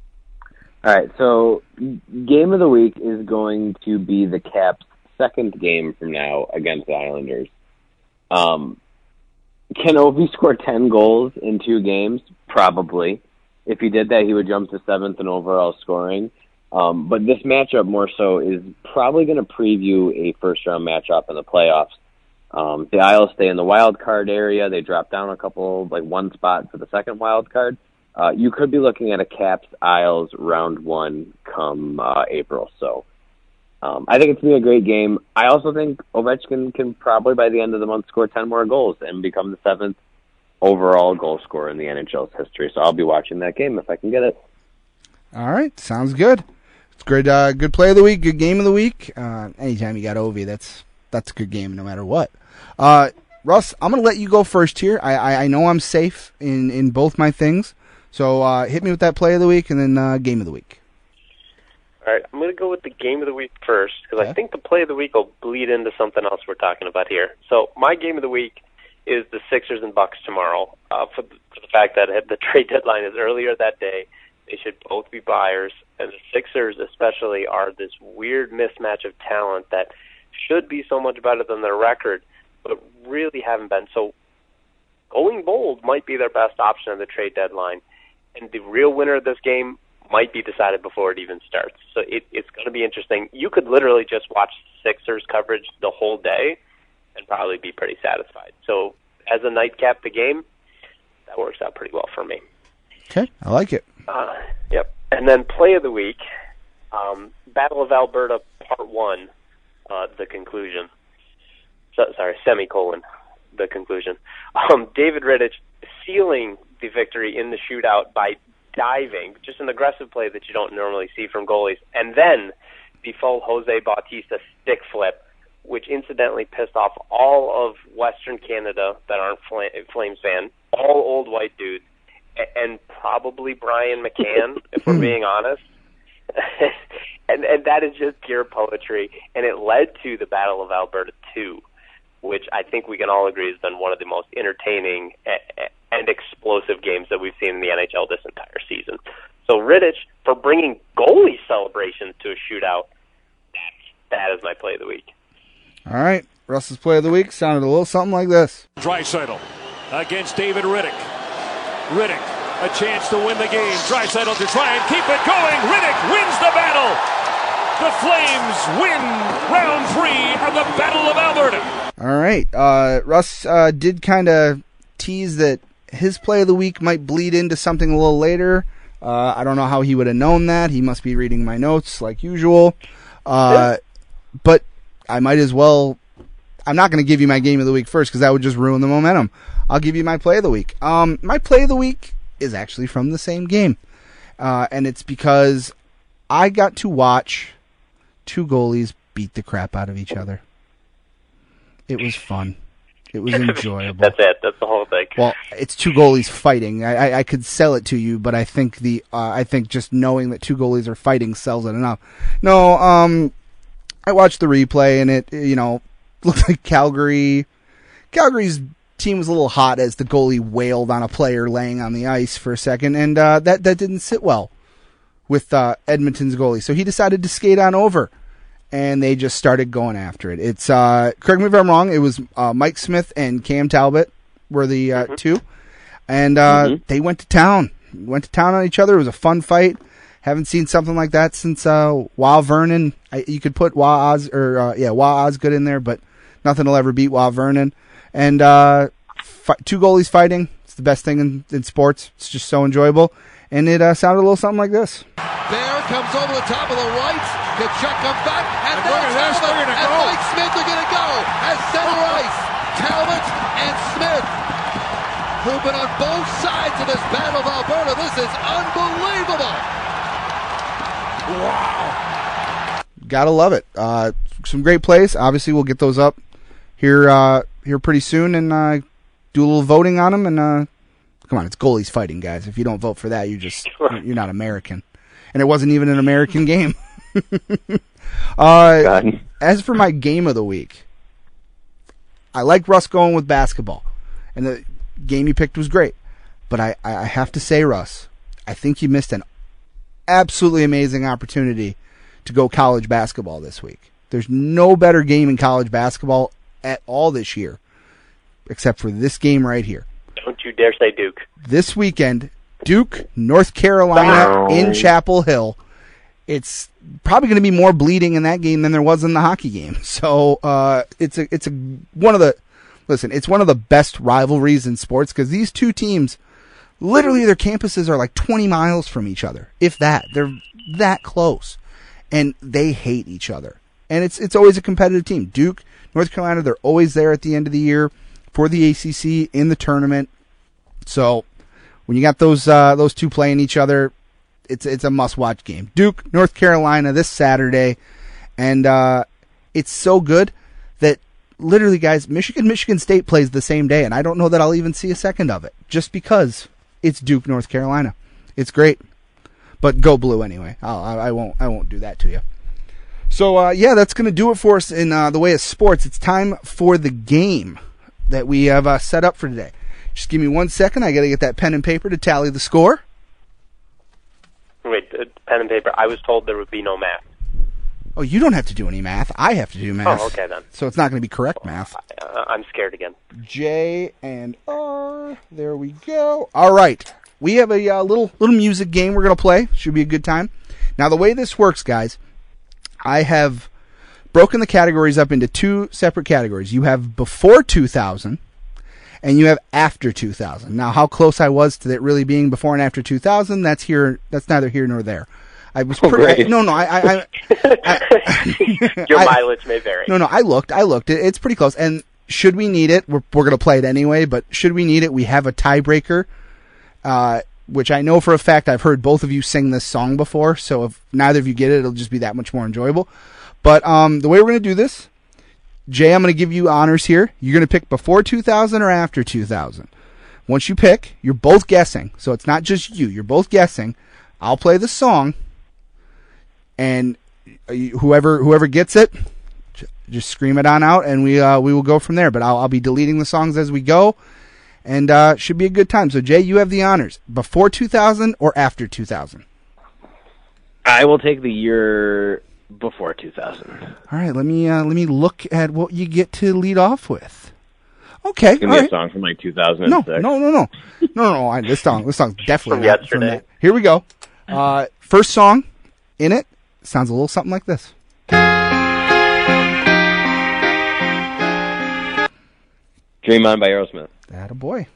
All right, so game of the week is going to be the Caps' second game from now against the Islanders. Um, can Ovi score ten goals in two games? Probably. If he did that, he would jump to seventh in overall scoring. Um, but this matchup more so is probably going to preview a first-round matchup in the playoffs. Um, the Isles stay in the wild card area. They drop down a couple, like one spot for the second wild card. Uh, you could be looking at a Caps Isles round one come uh, April. So um, I think it's going to be a great game. I also think Ovechkin can probably by the end of the month score ten more goals and become the seventh overall goal scorer in the N H L's history. So I'll be watching that game if I can get it. All right, sounds good. It's great. Uh, good play of the week, good game of the week. Uh, anytime you got Ovi, that's that's a good game no matter what. Uh, Russ, I'm going to let you go first here. I, I, I know I'm safe in, in both my things. So uh, hit me with that play of the week and then uh, game of the week. All right, I'm going to go with the game of the week first because Okay. I think the play of the week will bleed into something else we're talking about here. So my game of the week is the Sixers and Bucks tomorrow. Uh, for, the, for the fact that the trade deadline is earlier that day, they should both be buyers, and the Sixers especially are this weird mismatch of talent that should be so much better than their record, but really haven't been. So going bold might be their best option at the trade deadline. And the real winner of this game might be decided before it even starts. So it, it's going to be interesting. You could literally just watch Sixers coverage the whole day and probably be pretty satisfied. So as a nightcap the game, that works out pretty well for me. Okay, I like it. Uh, yep. And then play of the week, um, Battle of Alberta Part one, uh, the conclusion. So, sorry, semicolon, the conclusion. Um, David Rittich sealing the victory in the shootout by diving, just an aggressive play that you don't normally see from goalies, and then the full Jose Bautista stick flip, which incidentally pissed off all of Western Canada that aren't Flames fan, all old white dudes, and probably Brian McCann, if we're being honest. and and that is just pure poetry, and it led to the Battle of Alberta two, which I think we can all agree has been one of the most entertaining and explosive games that we've seen in the N H L this entire season. So Rittich, for bringing goalie celebrations to a shootout, that's, that is my play of the week. All right, Russ's play of the week sounded a little something like this. Draisaitl against David Riddick. Riddick, a chance to win the game. Draisaitl to try and keep it going. Riddick wins the battle. The Flames win round three of the Battle of Alberta. All right, uh, Russ uh, did kind of tease that his play of the week might bleed into something a little later. Uh, I don't know how he would have known that. He must be reading my notes like usual. Uh, but I might as well. I'm not going to give you my game of the week first because that would just ruin the momentum. I'll give you my play of the week. Um, my play of the week is actually from the same game. Uh, and it's because I got to watch two goalies beat the crap out of each other. It was fun. It was enjoyable. That's it. That's the whole thing. Well, it's two goalies fighting. I, I, I could sell it to you, but I think the uh, I think just knowing that two goalies are fighting sells it enough. No, um, I watched the replay and it, you know, looked like Calgary. Calgary's team was a little hot as the goalie wailed on a player laying on the ice for a second, and uh, that that didn't sit well with uh, Edmonton's goalie. So he decided to skate on over. And they just started going after it. It's uh, correct me if I'm wrong. It was uh, Mike Smith and Cam Talbot were the uh, mm-hmm. two, and uh, mm-hmm. they went to town. Went to town on each other. It was a fun fight. Haven't seen something like that since uh, Wah Vernon. I, you could put Wah Oz or uh, yeah Wah Osgood in there, but nothing will ever beat Wah Vernon. And uh, fi- two goalies fighting. It's the best thing in, in sports. It's just so enjoyable. And it uh, sounded a little something like this. Bear comes over the top of the right. Kachuk comes back, and, and now Talbot and go. Mike Smith are going to go at center ice. Talbot and Smith, who've been on both sides of this Battle of Alberta. This is unbelievable. Wow. Gotta love it. Uh, some great plays. Obviously, we'll get those up here uh, here pretty soon and uh, do a little voting on them. And uh, come on, it's goalies fighting, guys. If you don't vote for that, you just you're not American. And it wasn't even an American game. uh, as for my game of the week, I like Russ going with basketball, and the game you picked was great. But I, I have to say, Russ, I think you missed an absolutely amazing opportunity to go college basketball this week. There's no better game in college basketball at all this year, except for this game right here. Don't you dare say Duke. This weekend, Duke, North Carolina in Chapel Hill. It's probably going to be more bleeding in that game than there was in the hockey game. So uh, it's a it's a one of the listen. It's one of the best rivalries in sports because these two teams, literally, their campuses are like twenty miles from each other, if that. They're that close, and they hate each other. And it's it's always a competitive team. Duke, North Carolina, they're always there at the end of the year for the A C C in the tournament. So when you got those uh, those two playing each other, it's it's a must-watch game. Duke, North Carolina this Saturday, and uh, it's so good that literally, guys, Michigan, Michigan State plays the same day, and I don't know that I'll even see a second of it just because it's Duke, North Carolina. It's great, but go blue anyway. I'll, I, I won't I won't do that to you. So uh, yeah, that's gonna do it for us in uh, the way of sports. It's time for the game that we have uh, set up for today. Just give me one second. I got to get that pen and paper to tally the score. Wait, uh, pen and paper. I was told there would be no math. Oh, you don't have to do any math. I have to do math. Oh, okay then. So it's not going to be correct math. Uh, I'm scared again. J and R. There we go. All right. We have a uh, little little music game we're going to play. Should be a good time. Now, the way this works, guys, I have broken the categories up into two separate categories. You have before two thousand, and you have after two thousand. Now, how close I was to it really being before and after two thousand, that's here. That's neither here nor there. I was pretty. I, no, no, I. I, I, I Your I, mileage may vary. No, no, I looked. I looked. It, it's pretty close. And should we need it, we're we're gonna play it anyway. But should we need it, we have a tiebreaker, uh, which I know for a fact I've heard both of you sing this song before. So if neither of you get it, it'll just be that much more enjoyable. But um, the way we're gonna do this, Jay, I'm gonna give you honors here. You're gonna pick before two thousand or after two thousand. Once you pick, you're both guessing. So it's not just you. You're both guessing. I'll play the song. And whoever whoever gets it, just scream it on out, and we uh, we will go from there. But I'll, I'll be deleting the songs as we go, and uh, should be a good time. So Jay, you have the honors. Before two thousand or after two thousand? I will take the year before two thousand. All right, let me uh, let me look at what you get to lead off with. Okay, give me right. a song from like two thousand No, six. no, no, no, no, no. I, this song, this song's definitely From not yesterday. from that. Here we go. Uh, first song in it. Sounds a little something like this. Dream On by Aerosmith. Atta boy.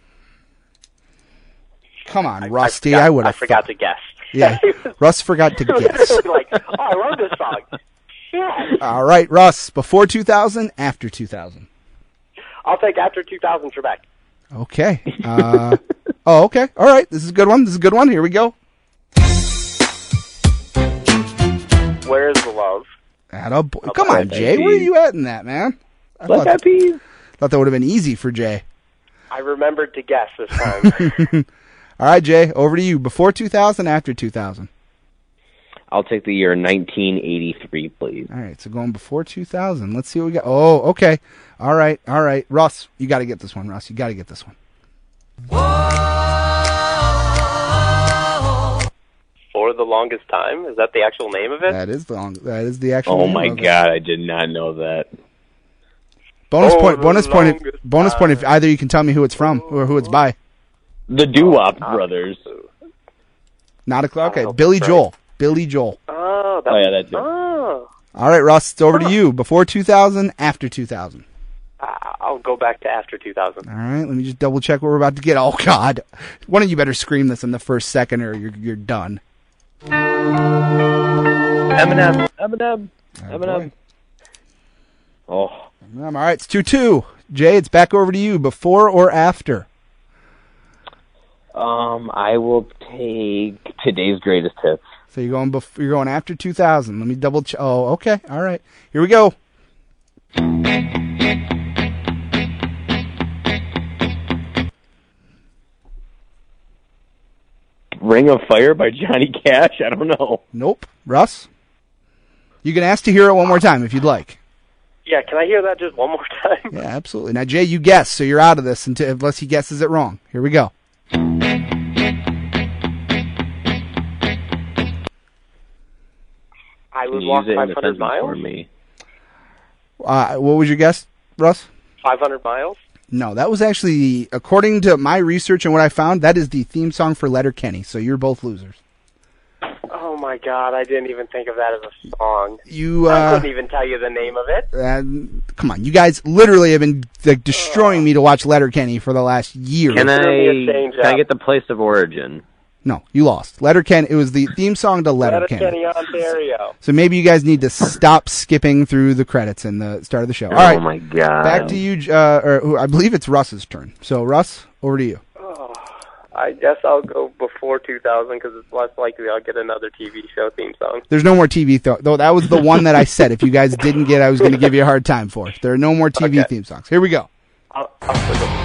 Come on, I, Rusty. I, forgot, I would have I forgot thought. to guess. Yeah, Russ forgot to guess. like, oh, I love this song. Shit. All right, Russ. Before two thousand, after two thousand. I'll take after two thousand Trebek. Okay. Uh, oh, okay. All right. This is a good one. This is a good one. Here we go. Where is the love? Attaboy. Come on, Jay. Where are you at in that, man? I Black thought, Eyed Peas. thought that would have been easy for Jay. I remembered to guess this time. All right, Jay, over to you. Before two thousand, after two thousand? I'll take the year nineteen eighty-three, please. All right, so going before two thousand. Let's see what we got. Oh, okay. All right, all right. Russ, you got to get this one, Russ. You got to get this one. For the Longest Time? Is that the actual name of it? That is the long, that is the actual Oh name my of it. God, I did not know that. Bonus For point, the bonus point, if, longest bonus point if either you can tell me who it's from or who it's by. The Doo-Wop Brothers. Not a clock. Okay, Oh, Billy right. Joel. Billy Joel. Oh, that, Oh, yeah, that's it. Oh. All right, Russ, it's over to you. Before two thousand, after two thousand. I- I'll go back to after two thousand. All right, let me just double check what we're about to get. Oh, God. One of you better scream this in the first second or you're, you're done. Eminem. Eminem. Oh, Eminem. Oh. All right, it's two two. Jay, it's back over to you. Before or after? Um, I will take today's greatest hits. So you're going bef- you're going after two thousand. Let me double check. Oh, okay. All right. Here we go. Ring of Fire by Johnny Cash? I don't know. Nope. Russ? You can ask to hear it one more time if you'd like. Yeah, can I hear that just one more time? Yeah, absolutely. Now, Jay, you guess, so you're out of this until, unless he guesses it wrong. Here we go. I Can would you walk use it in five the hundred sentence for miles. me? Uh, what was your guess, Russ? five hundred miles? No, that was actually, according to my research and what I found, that is the theme song for Letterkenny. So you're both losers. Oh my God, I didn't even think of that as a song. You, I uh, couldn't even tell you the name of it. uh, come on, you guys literally have been like destroying me to watch Letterkenny for the last year. Can I, Consider me a change can I up. get the place of origin? No, you lost. Letterkenny. It was the theme song to Letterkenny. Letterkenny, Ontario. So maybe you guys need to stop skipping through the credits in the start of the show. All right, Oh my God. back to you. Uh, or who- I believe it's Russ's turn. So Russ, over to you. Oh, I guess I'll go before two thousand because it's less likely I'll get another T V show theme song. There's no more T V th- though. That was the one that I said. If you guys didn't get, I was going to give you a hard time for. There are no more T V Okay. theme songs. Here we go. I'll, I'll still go.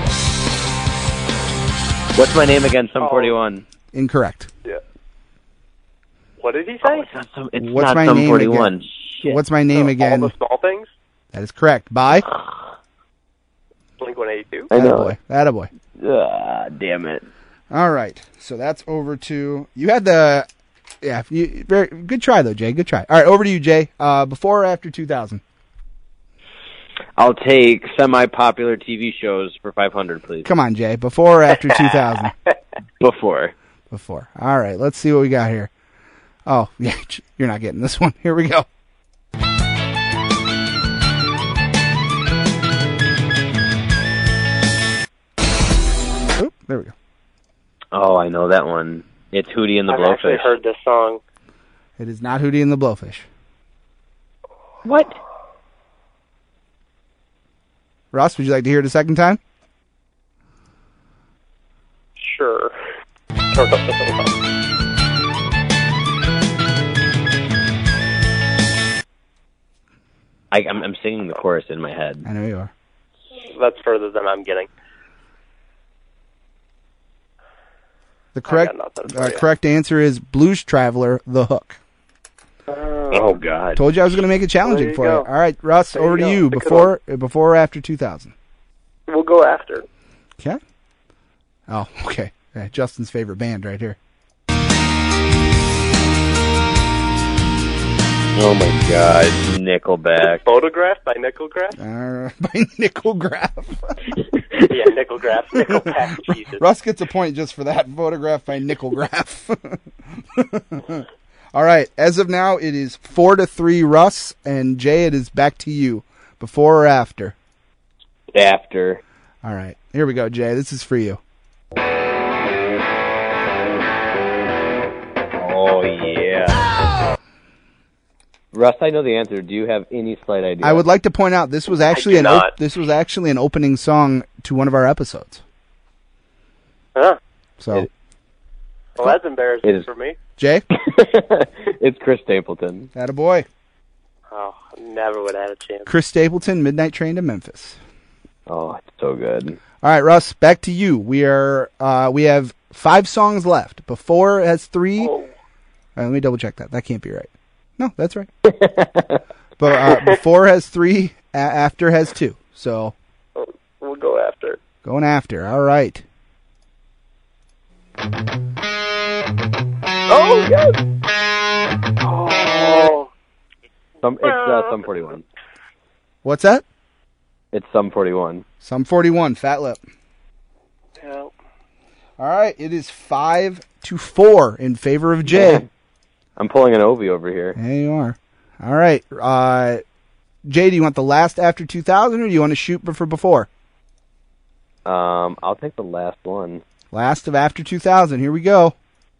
What's my name again? Sum Oh. forty-one. Incorrect. Yeah. What did he Oh, say? it's not Sum, it's What's not my Sum name forty-one. again? Shit. What's my name Oh, again? All the small things? That is correct. Bye. Blink one eighty-two. I know. Attaboy. Attaboy. Ah, damn it. All right. So that's over to you. Had the yeah. You, very good try though, Jay. Good try. All right, over to you, Jay. Uh, before or after two thousand? I'll take semi-popular T V shows for five hundred, please. Come on, Jay. Before or after two thousand? Before. Before. All right. Let's see what we got here. Oh, yeah. You're not getting this one. Here we go. Oop, there we go. Oh, I know that one. It's Hootie and the I've actually Blowfish. heard this song. It is not Hootie and the Blowfish. What? Ross, would you like to hear it a second time? Sure. Or something else. I, I'm, I'm singing the chorus in my head. I know you are. That's further than I'm getting. The correct nothing for uh, you. correct answer is Blues Traveler, The Hook. Oh, God. Told you I was going to make it challenging There you for go. you. All right, Russ, There over you to go. you. It's a good Before uh, before or after two thousand? We'll go after. Okay. Oh, okay. Yeah, Justin's favorite band right here. Oh, my God. Nickelback. Photograph by Nickelgrass? Uh, by Nickelgraph. Yeah, Nickelgrass. Nickelback. Jesus. Russ gets a point just for that. Photograph by Nickelgraph. All right. As of now, it is four to three, Russ, and Jay. It is back to you. Before or after? After. All right. Here we go, Jay. This is for you. Oh, yeah. Russ, I know the answer. Do you have any slight idea? I would like to point out this was actually do an op- not. this was actually an opening song to one of our episodes. Huh. So, It- Well, that's embarrassing It is- for me. Jay, It's Chris Stapleton. attaboy. Oh, Never would have had a chance. Chris Stapleton, Midnight Train to Memphis. Oh, it's so good. All right, Russ, back to you. We are uh, we have five songs left. Before has three. Oh. All right, let me double check that. That can't be right. No, that's right. But uh, before has three. A- after has two. So We'll go after. going after. All right. Oh, yes! Oh. Some, it's uh, Sum forty-one. What's that? It's Sum forty-one. Sum forty-one. Fat Lip. Yeah. All right. It is five to four in favor of Jay. I'm pulling an Ovi over here. There you are. All right. Uh, Jay, do you want the last after two thousand or do you want to shoot for before? Um, I'll take the last one. Last of after two thousand. Here we go.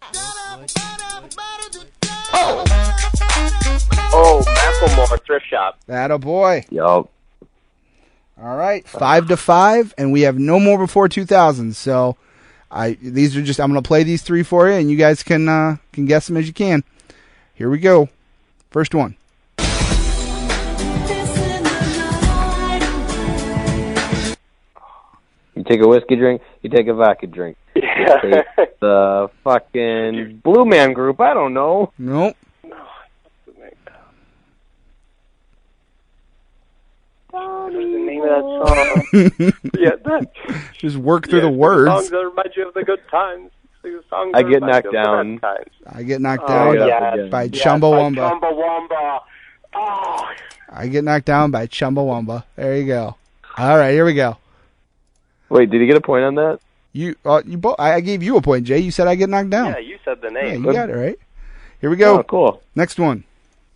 Oh! Oh, Macklemore, Thrift Shop. Atta boy. Yup. All right. Five to five, and we have no more before two thousand. So I these are just I'm going to play these three for you, and you guys can uh, can guess them as you can. Here we go. First one. You take a whiskey drink, you take a vodka drink. Yeah. You take the fucking Blue Man Group, I don't know. Nope. What's the name of that song? Yeah, that. Just work through yeah, the words. Songs that remind you of the good times. Sing the songs I that get remind knocked you of the down. bad times. I get knocked Oh, down yeah. by Yes, Chumbawamba. by Chumbawamba. Oh. I get knocked down by Chumbawamba. There you go. All right, here we go. Wait, did he get a point on that? You, uh, you both. I I gave you a point, Jay. You said I get knocked down. Yeah, you said the Yeah, name. you got it right. Here we go. Oh, cool. Next one.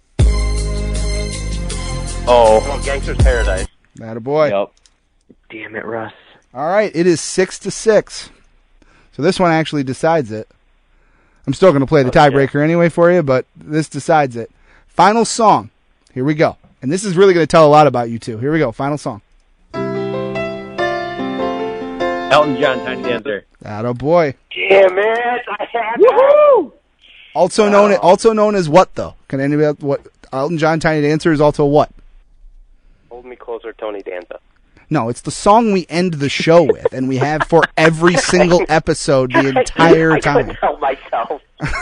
Oh. Oh, Gangster's Paradise. Atta boy. Yep. Damn it, Russ. All right, it is six to six. So this one actually decides it. I'm still going to play the Okay. tiebreaker anyway for you, but this decides it. Final song. Here we go. And this is really going to tell a lot about you two. Here we go. Final song. Elton John, Tiny Dancer. Atta boy. Damn it! I had Woohoo! Also known also known as what though? Can anybody what Elton John Tiny Dancer is also what? Hold Me Closer, Tony Danza. No, it's the song we end the show with, and we have for every single episode the entire I time. couldn't help myself.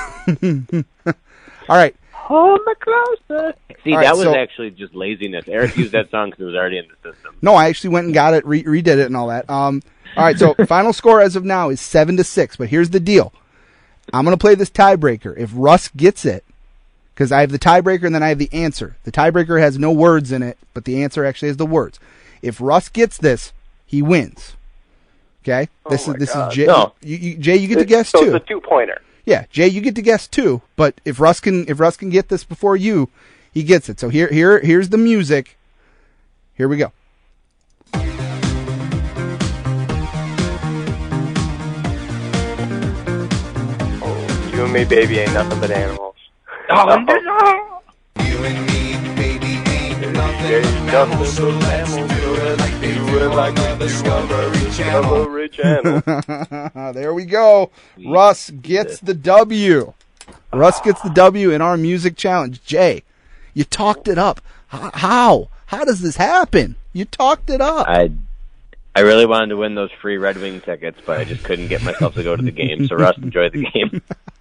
All right. Hold me closer. See, All right, that was so- actually just laziness. Eric used that song because it was already in the system. No, I actually went and got it, re- redid it, and all that. Um, all right, so final score as of now is seven to six. But here's the deal: I'm going to play this tiebreaker. If Russ gets it, because I have the tiebreaker and then I have the answer. The tiebreaker has no words in it, but the answer actually has the words. If Russ gets this, he wins. Okay, this Oh is my this God. is Jay. No. You, you, Jay, you get to guess so too. it's a two-pointer. Yeah, Jay, you get to guess too. But if Russ can, if Russ can get this before you, he gets it. So here, here, here's the music. Here we go. Oh, you and me, baby, ain't nothing but animals. Oh, You and me, baby, ain't nothing Ain't but nothing mammals, so but let's mammals, do so it like they do do it on like the they do Discovery Channel. Discovery Channel. There we go. Russ gets the W. Russ gets the W in our music challenge. Jay, you talked it up. H- How? How does this happen? You talked it up. I, I really wanted to win those free Red Wing tickets, but I just couldn't get myself to go to the game. So Russ, enjoy the game.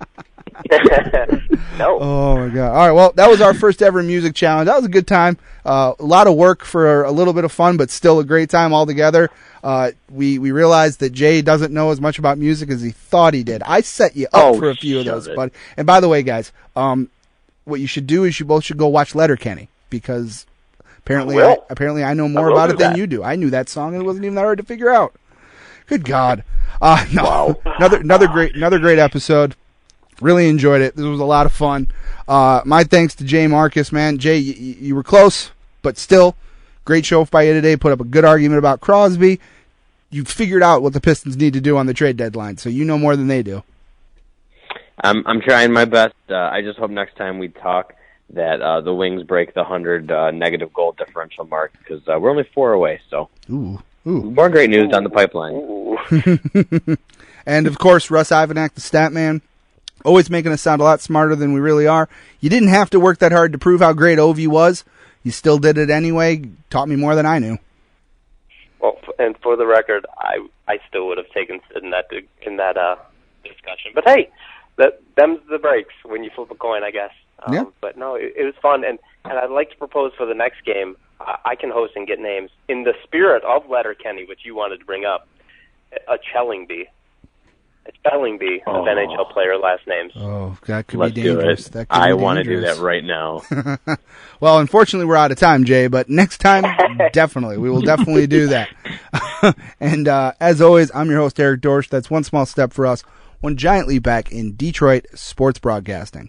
No. Oh my god! All right, well, that was our first ever music challenge. That was a good time. Uh, a lot of work for a little bit of fun, but still a great time altogether. Uh, we we realized that Jay doesn't know as much about music as he thought he did. I set you up Oh, for a few of shut those, it. but and by the way, guys, um, what you should do is you both should go watch Letterkenny because apparently, I I, will. apparently, I know I more will about do it than that. you do. I knew that song and it wasn't even that hard to figure out. Good God! Uh, no, another another great another great episode. Really enjoyed it. This was a lot of fun. Uh, my thanks to Jay Marcus, man. Jay, you, you were close, but still, great show by you today. Put up a good argument about Crosby. You figured out what the Pistons need to do on the trade deadline, so you know more than they do. I'm I'm trying my best. Uh, I just hope next time we talk that uh, the Wings break the hundred uh, negative goal differential mark because uh, we're only four away. So Ooh, ooh. more great news on the pipeline. Ooh. And, of course, Russ Ivanak, the stat man, always making us sound a lot smarter than we really are. You didn't have to work that hard to prove how great Ovi was. you still did it anyway. Taught me more than I knew. Well, and for the record, I I still would have taken Sid in that in that uh, discussion. But hey, that them's the breaks when you flip a coin, I guess. Um, yeah. But no, it, it was fun, and, and I'd like to propose for the next game. I, I can host and get names in the spirit of Letterkenny, which you wanted to bring up. A Chellingby. A Chellingby Oh. of N H L player last names. Oh, that could Let's be dangerous. do it. That could I be want to do dangerous. that right now. Well, unfortunately, we're out of time, Jay, but next time, definitely. We will definitely do that. And uh, as always, I'm your host, Eric Dorsch. That's one small step for us, one giant leap back in Detroit sports broadcasting.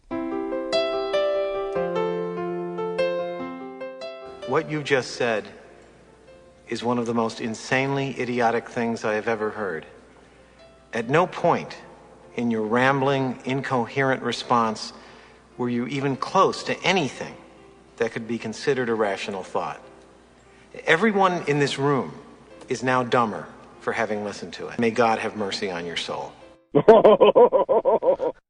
What you just said is one of the most insanely idiotic things I have ever heard. At no point in your rambling, incoherent response were you even close to anything that could be considered a rational thought. Everyone in this room is now dumber for having listened to it. May God have mercy on your soul.